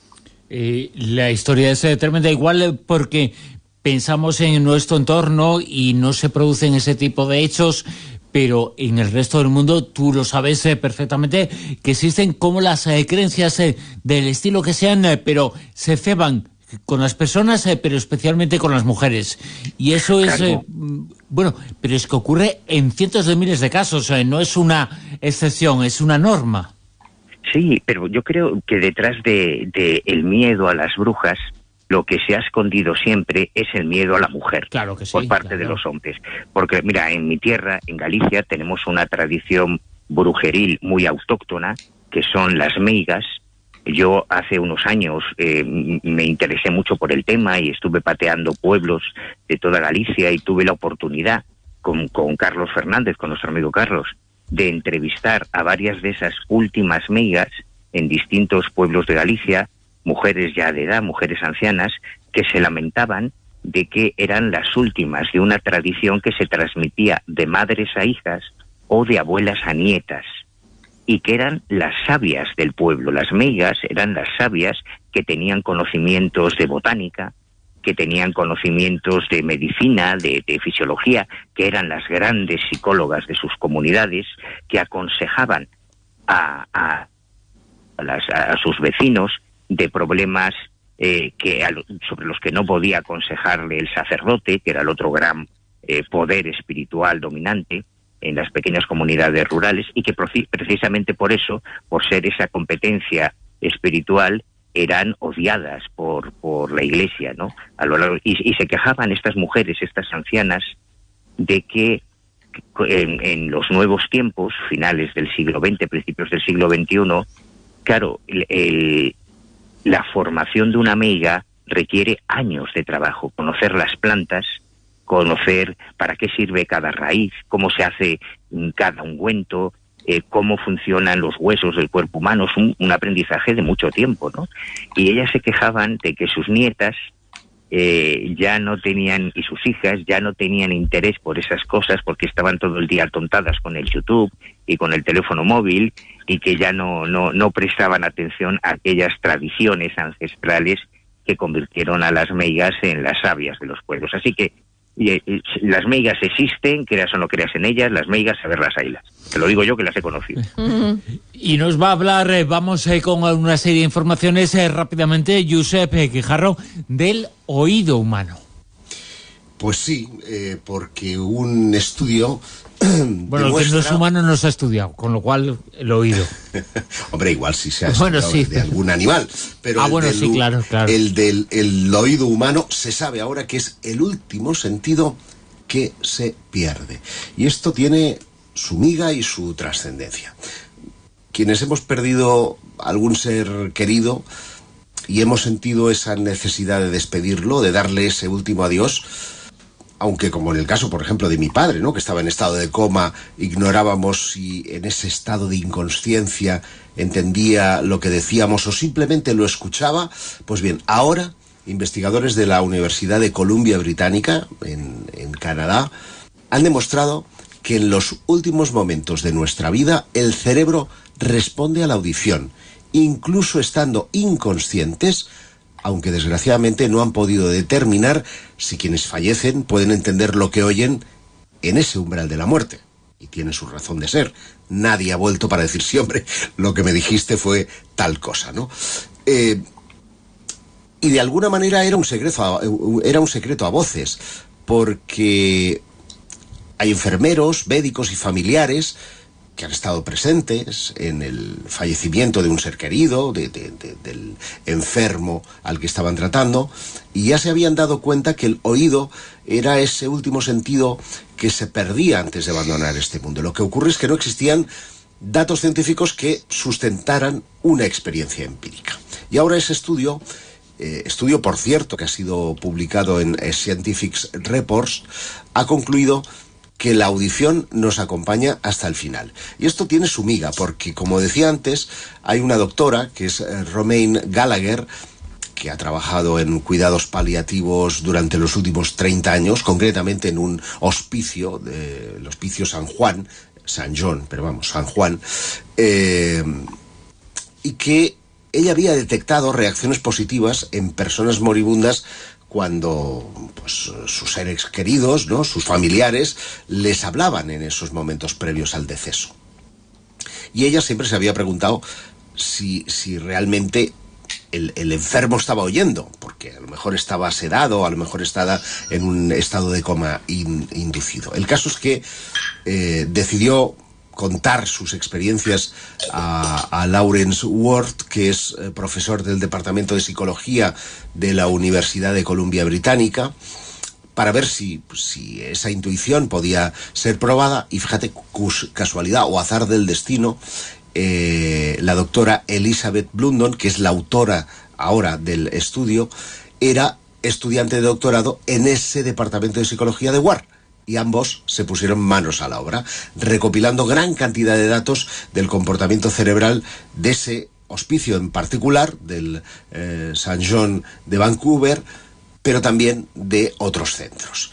La historia es tremenda, igual porque pensamos en nuestro entorno y no se producen ese tipo de hechos, pero en el resto del mundo tú lo sabes perfectamente, que existen como las creencias del estilo que sean, pero se ceban con las personas, pero especialmente con las mujeres. Y eso es, Claro. Bueno, pero es que ocurre en cientos de miles de casos, no es una excepción, es una norma. Sí, pero yo creo que detrás de el miedo a las brujas, lo que se ha escondido siempre es el miedo a la mujer, Claro que sí, por parte claro. de los hombres. Porque, mira, en mi tierra, en Galicia, tenemos una tradición brujeril muy autóctona, que son las meigas. Yo hace unos años me interesé mucho por el tema y estuve pateando pueblos de toda Galicia y tuve la oportunidad con Carlos Fernández, con nuestro amigo Carlos, de entrevistar a varias de esas últimas meigas en distintos pueblos de Galicia, mujeres ya de edad, mujeres ancianas, que se lamentaban de que eran las últimas de una tradición que se transmitía de madres a hijas o de abuelas a nietas, y que eran las sabias del pueblo. Las meigas eran las sabias que tenían conocimientos de botánica, que tenían conocimientos de medicina, de fisiología, que eran las grandes psicólogas de sus comunidades, que aconsejaban a sus vecinos de problemas sobre los que no podía aconsejarle el sacerdote, que era el otro gran poder espiritual dominante en las pequeñas comunidades rurales, y que precisamente por eso, por ser esa competencia espiritual, eran odiadas por la Iglesia, ¿no? A lo largo, y se quejaban estas mujeres, estas ancianas, de que en los nuevos tiempos, finales del siglo XX, principios del siglo XXI, claro, la formación de una meiga requiere años de trabajo, conocer las plantas, conocer para qué sirve cada raíz, cómo se hace cada ungüento, cómo funcionan los huesos del cuerpo humano. Es un aprendizaje de mucho tiempo, ¿no? Y ellas se quejaban de que sus nietas ya no tenían, y sus hijas ya no tenían interés por esas cosas, porque estaban todo el día atontadas con el YouTube y con el teléfono móvil, y que ya no prestaban atención a aquellas tradiciones ancestrales que convirtieron a las meigas en las sabias de los pueblos. Así que las meigas existen, creas o no creas en ellas, las meigas, a ver las haylas. Te lo digo yo, que las he conocido. Y nos va a hablar, vamos con una serie de informaciones rápidamente, Josep Guijarro, del oído humano. Pues sí, porque un estudio... Bueno, el que no es humano no se ha estudiado, con lo cual el oído. Hombre, igual sí se ha estudiado de algún animal. Pero sí, claro. El oído humano se sabe ahora que es el último sentido que se pierde. Y esto tiene su miga y su trascendencia. Quienes hemos perdido algún ser querido y hemos sentido esa necesidad de despedirlo, de darle ese último adiós, aunque como en el caso, por ejemplo, de mi padre, ¿no?, que estaba en estado de coma, ignorábamos si en ese estado de inconsciencia entendía lo que decíamos o simplemente lo escuchaba. Pues bien, ahora investigadores de la Universidad de Columbia Británica, en Canadá, han demostrado que en los últimos momentos de nuestra vida el cerebro responde a la audición, incluso estando inconscientes, aunque desgraciadamente no han podido determinar si quienes fallecen pueden entender lo que oyen en ese umbral de la muerte. Y tiene su razón de ser. Nadie ha vuelto para decir, sí, hombre, lo que me dijiste fue tal cosa, ¿no? Y de alguna manera era un secreto a voces, porque hay enfermeros, médicos y familiares que han estado presentes en el fallecimiento de un ser querido, del enfermo al que estaban tratando, y ya se habían dado cuenta que el oído era ese último sentido que se perdía antes de abandonar este mundo. Lo que ocurre es que no existían datos científicos que sustentaran una experiencia empírica. Y ahora ese estudio por cierto, que ha sido publicado en Scientific Reports, ha concluido que la audición nos acompaña hasta el final. Y esto tiene su miga, porque, como decía antes, hay una doctora, que es Romaine Gallagher, que ha trabajado en cuidados paliativos durante los últimos 30 años, concretamente en un hospicio, el Hospicio San Juan, y que ella había detectado reacciones positivas en personas moribundas cuando pues, sus seres queridos, ¿no?, sus familiares, les hablaban en esos momentos previos al deceso. Y ella siempre se había preguntado si realmente el enfermo estaba oyendo, porque a lo mejor estaba sedado, a lo mejor estaba en un estado de coma inducido. El caso es que decidió contar sus experiencias a Lawrence Ward, que es profesor del Departamento de Psicología de la Universidad de Columbia Británica, para ver si esa intuición podía ser probada. Y fíjate, casualidad o azar del destino, la doctora Elizabeth Blunden, que es la autora ahora del estudio, era estudiante de doctorado en ese Departamento de Psicología de Ward. Y ambos se pusieron manos a la obra, recopilando gran cantidad de datos del comportamiento cerebral de ese hospicio en particular, del St. John de Vancouver, pero también de otros centros.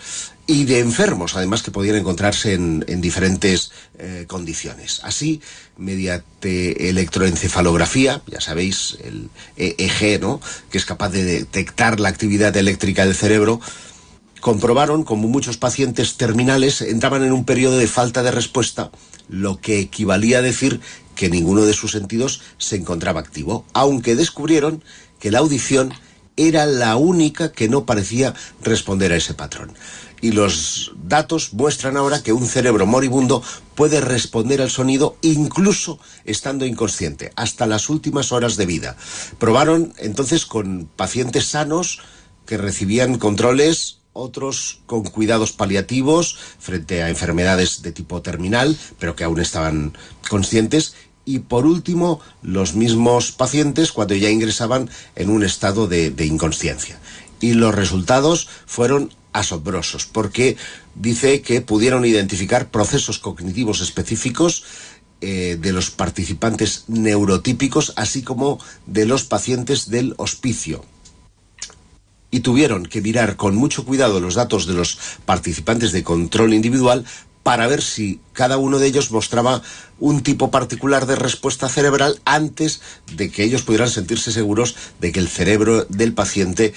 y de enfermos, además, que podían encontrarse en diferentes condiciones. Así, mediante electroencefalografía, ya sabéis, el EEG, ¿no?, que es capaz de detectar la actividad eléctrica del cerebro, comprobaron como muchos pacientes terminales entraban en un periodo de falta de respuesta, lo que equivalía a decir que ninguno de sus sentidos se encontraba activo, aunque descubrieron que la audición era la única que no parecía responder a ese patrón. Y los datos muestran ahora que un cerebro moribundo puede responder al sonido incluso estando inconsciente, hasta las últimas horas de vida. Probaron entonces con pacientes sanos que recibían controles, otros con cuidados paliativos frente a enfermedades de tipo terminal, pero que aún estaban conscientes. Y por último, los mismos pacientes cuando ya ingresaban en un estado de inconsciencia. Y los resultados fueron asombrosos, porque dice que pudieron identificar procesos cognitivos específicos de los participantes neurotípicos, así como de los pacientes del hospicio. Y tuvieron que mirar con mucho cuidado los datos de los participantes de control individual para ver si cada uno de ellos mostraba un tipo particular de respuesta cerebral antes de que ellos pudieran sentirse seguros de que el cerebro del paciente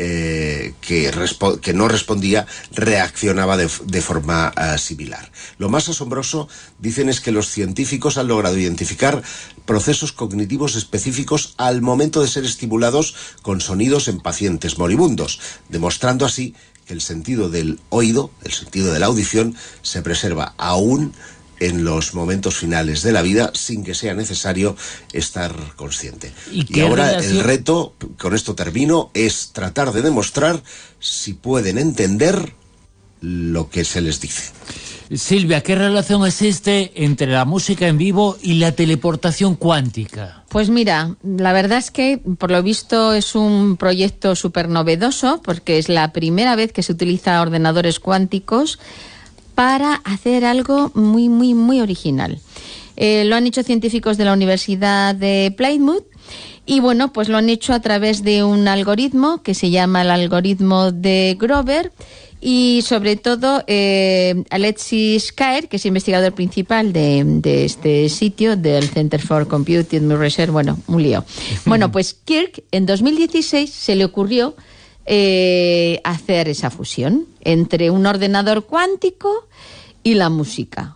que no respondía reaccionaba de forma similar. Lo más asombroso, dicen, es que los científicos han logrado identificar procesos cognitivos específicos al momento de ser estimulados con sonidos en pacientes moribundos, demostrando así que el sentido del oído, el sentido de la audición, se preserva aún en los momentos finales de la vida sin que sea necesario estar consciente. Y ahora el reto, con esto termino, es tratar de demostrar si pueden entender lo que se les dice. Silvia, ¿qué relación existe entre la música en vivo y la teleportación cuántica? Pues mira, la verdad es que por lo visto es un proyecto súper novedoso, porque es la primera vez que se utiliza ordenadores cuánticos para hacer algo muy, muy, muy original. Lo han hecho científicos de la Universidad de Plymouth y bueno, pues lo han hecho a través de un algoritmo que se llama el algoritmo de Grover. Y sobre todo Alexis Kaer, que es investigador principal de este sitio, del Center for Computing Research, bueno, un lío. Bueno, pues Kirk en 2016 se le ocurrió hacer esa fusión entre un ordenador cuántico y la música.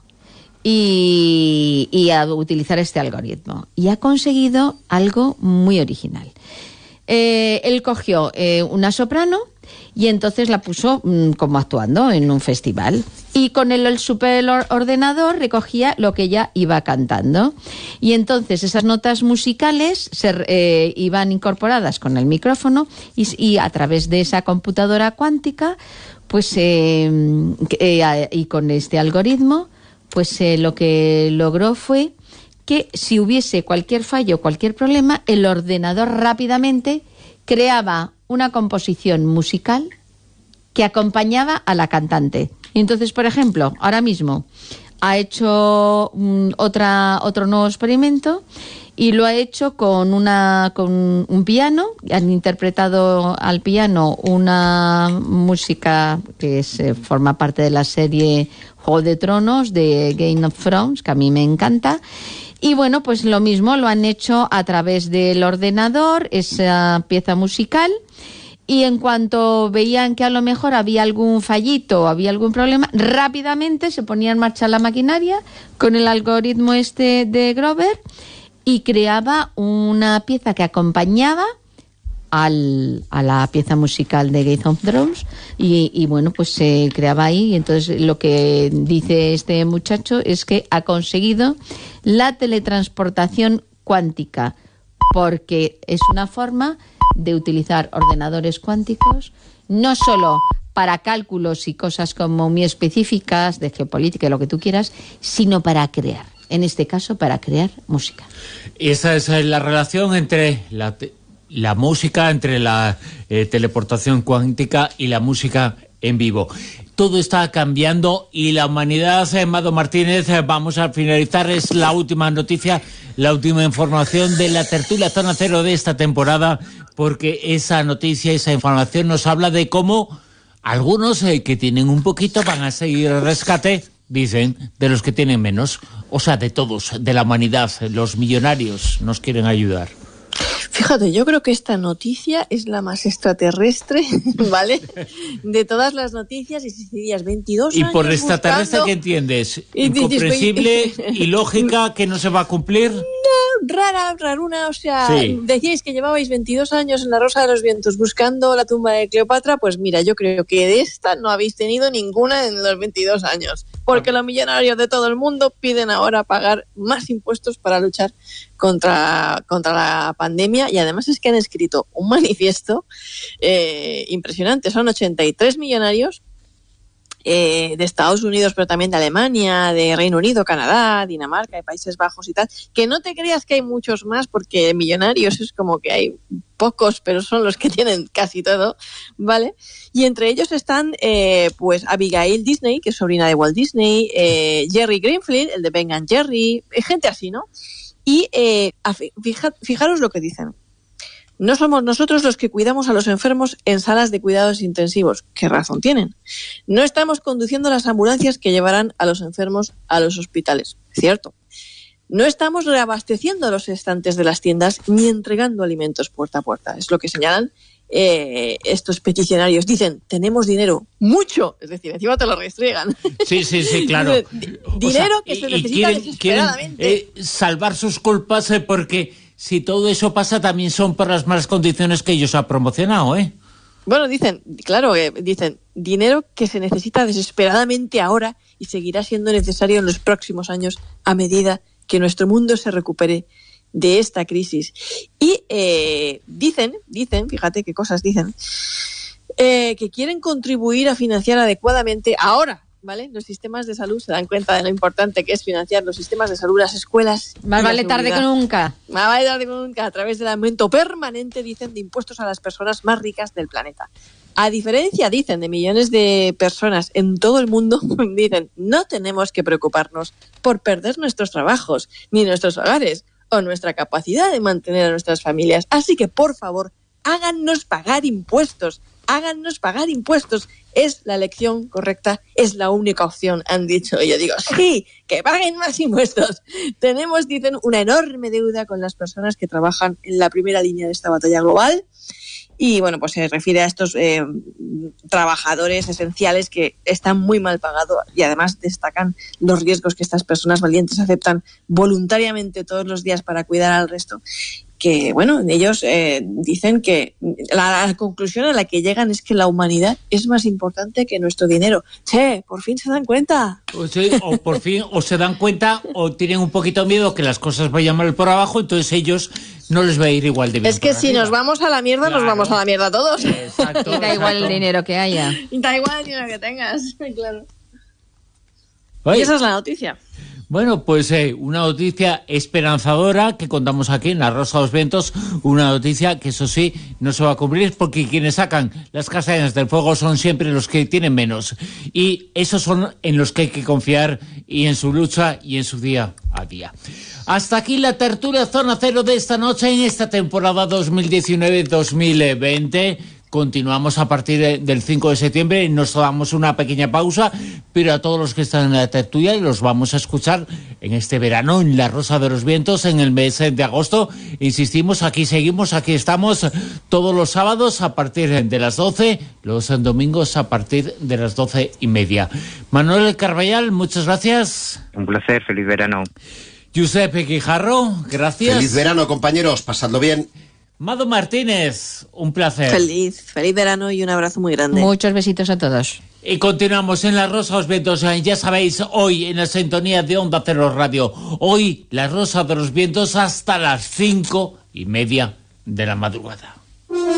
Y a utilizar este algoritmo. Y ha conseguido algo muy original. Él cogió una soprano y entonces la puso como actuando en un festival. Y con el superordenador recogía lo que ella iba cantando. Y entonces esas notas musicales iban incorporadas con el micrófono y a través de esa computadora cuántica, pues y con este algoritmo, pues lo que logró fue que si hubiese cualquier fallo, cualquier problema, el ordenador rápidamente creaba una composición musical que acompañaba a la cantante. Entonces, por ejemplo, ahora mismo ha hecho otro nuevo experimento y lo ha hecho con un piano. Han interpretado al piano una música que forma parte de la serie Juego de Tronos, de Game of Thrones, que a mí me encanta. Y bueno, pues lo mismo lo han hecho a través del ordenador, esa pieza musical, y en cuanto veían que a lo mejor había algún fallito o había algún problema, rápidamente se ponía en marcha la maquinaria con el algoritmo de Grover y creaba una pieza que acompañaba a la pieza musical de Game of Thrones y bueno, pues se creaba ahí. Y entonces lo que dice este muchacho es que ha conseguido la teletransportación cuántica, porque es una forma de utilizar ordenadores cuánticos no solo para cálculos y cosas como muy específicas de geopolítica y lo que tú quieras, sino para crear, en este caso para crear música. Esa es la relación entre la música, entre la teleportación cuántica y la música en vivo. Todo está cambiando y la humanidad, Mado Martínez, vamos a finalizar, es la última noticia, la última información de la tertulia Zona Cero de esta temporada, porque esa noticia, esa información nos habla de cómo Algunos que tienen un poquito van a seguir el rescate, dicen, de los que tienen menos. O sea, de todos, de la humanidad. Los millonarios nos quieren ayudar. Fíjate, yo creo que esta noticia es la más extraterrestre, ¿vale? De todas las noticias, y si dirías 22 años. ¿Y por extraterrestre qué entiendes? ¿Incomprensible, ilógica, que no se va a cumplir? No, raruna, o sea, sí. Decíais que llevabais 22 años en la Rosa de los Vientos buscando la tumba de Cleopatra, pues mira, yo creo que de esta no habéis tenido ninguna en los 22 años, porque los millonarios de todo el mundo piden ahora pagar más impuestos para luchar contra la pandemia, y además es que han escrito un manifiesto impresionante. Son 83 millonarios de Estados Unidos, pero también de Alemania, de Reino Unido, Canadá, Dinamarca, de Países Bajos y tal. Que no te creas que hay muchos más, porque millonarios es como que hay pocos, pero son los que tienen casi todo, ¿vale? Y entre ellos están pues Abigail Disney, que es sobrina de Walt Disney, Jerry Greenfield, el de Ben & Jerry, gente así, ¿no? Y fijaros lo que dicen. No somos nosotros los que cuidamos a los enfermos en salas de cuidados intensivos. ¿Qué razón tienen? No estamos conduciendo las ambulancias que llevarán a los enfermos a los hospitales. Cierto. No estamos reabasteciendo los estantes de las tiendas ni entregando alimentos puerta a puerta. Es lo que señalan estos peticionarios. Dicen, tenemos dinero, mucho, es decir, encima te lo restriegan. Sí, claro. Dinero que se necesita desesperadamente. Quieren salvar sus culpas porque si todo eso pasa también son por las malas condiciones que ellos han promocionado, ¿eh? Bueno, dicen, dinero que se necesita desesperadamente ahora y seguirá siendo necesario en los próximos años a medida que nuestro mundo se recupere de esta crisis. Y dicen, fíjate qué cosas dicen, que quieren contribuir a financiar adecuadamente ahora, ¿vale? Los sistemas de salud se dan cuenta de lo importante que es financiar los sistemas de salud, las escuelas. Más vale tarde que nunca. Más vale tarde que nunca, a través del aumento permanente, dicen, de impuestos a las personas más ricas del planeta. A diferencia, dicen, de millones de personas en todo el mundo, dicen, no tenemos que preocuparnos por perder nuestros trabajos, ni nuestros hogares, o nuestra capacidad de mantener a nuestras familias. Así que, por favor, hágannos pagar impuestos. Hágannos pagar impuestos. Es la elección correcta, es la única opción, han dicho. Y yo digo, sí, que paguen más impuestos. Tenemos, dicen, una enorme deuda con las personas que trabajan en la primera línea de esta batalla global. Y bueno, pues se refiere a estos trabajadores esenciales que están muy mal pagados, y además destacan los riesgos que estas personas valientes aceptan voluntariamente todos los días para cuidar al resto. Que bueno, ellos dicen que la conclusión a la que llegan es que la humanidad es más importante que nuestro dinero. Che, por fin se dan cuenta. Sí, o por fin o se dan cuenta o tienen un poquito de miedo que las cosas vayan mal por abajo, entonces ellos no les va a ir igual de bien. Es que si nos vamos a la mierda, claro, nos vamos a la mierda todos. Exacto. Y da igual el dinero que haya. Y da igual el dinero que tengas, claro. Oye, y esa es la noticia. Bueno, pues una noticia esperanzadora que contamos aquí en La Rosa de los Vientos, una noticia que eso sí no se va a cumplir porque quienes sacan las castañas del fuego son siempre los que tienen menos, y esos son en los que hay que confiar y en su lucha y en su día a día. Hasta aquí la tertulia Zona Cero de esta noche en esta temporada 2019-2020. Continuamos a partir del 5 de septiembre, nos damos una pequeña pausa, pero a todos los que están en la tertulia los vamos a escuchar en este verano en La Rosa de los Vientos en el mes de agosto. Insistimos, aquí seguimos, aquí estamos todos los sábados a partir de las 12, los domingos a partir de las 12:30. Manuel Carballal, muchas gracias. Un placer, feliz verano. Giuseppe Guijarro, gracias. Feliz verano, compañeros, pasadlo bien. Mado Martínez, un placer. Feliz verano y un abrazo muy grande. Muchos besitos a todos. Y continuamos en La Rosa de los Vientos. Ya sabéis, hoy en la sintonía de Onda Cero Radio. Hoy La Rosa de los Vientos hasta las 5:30 de la madrugada.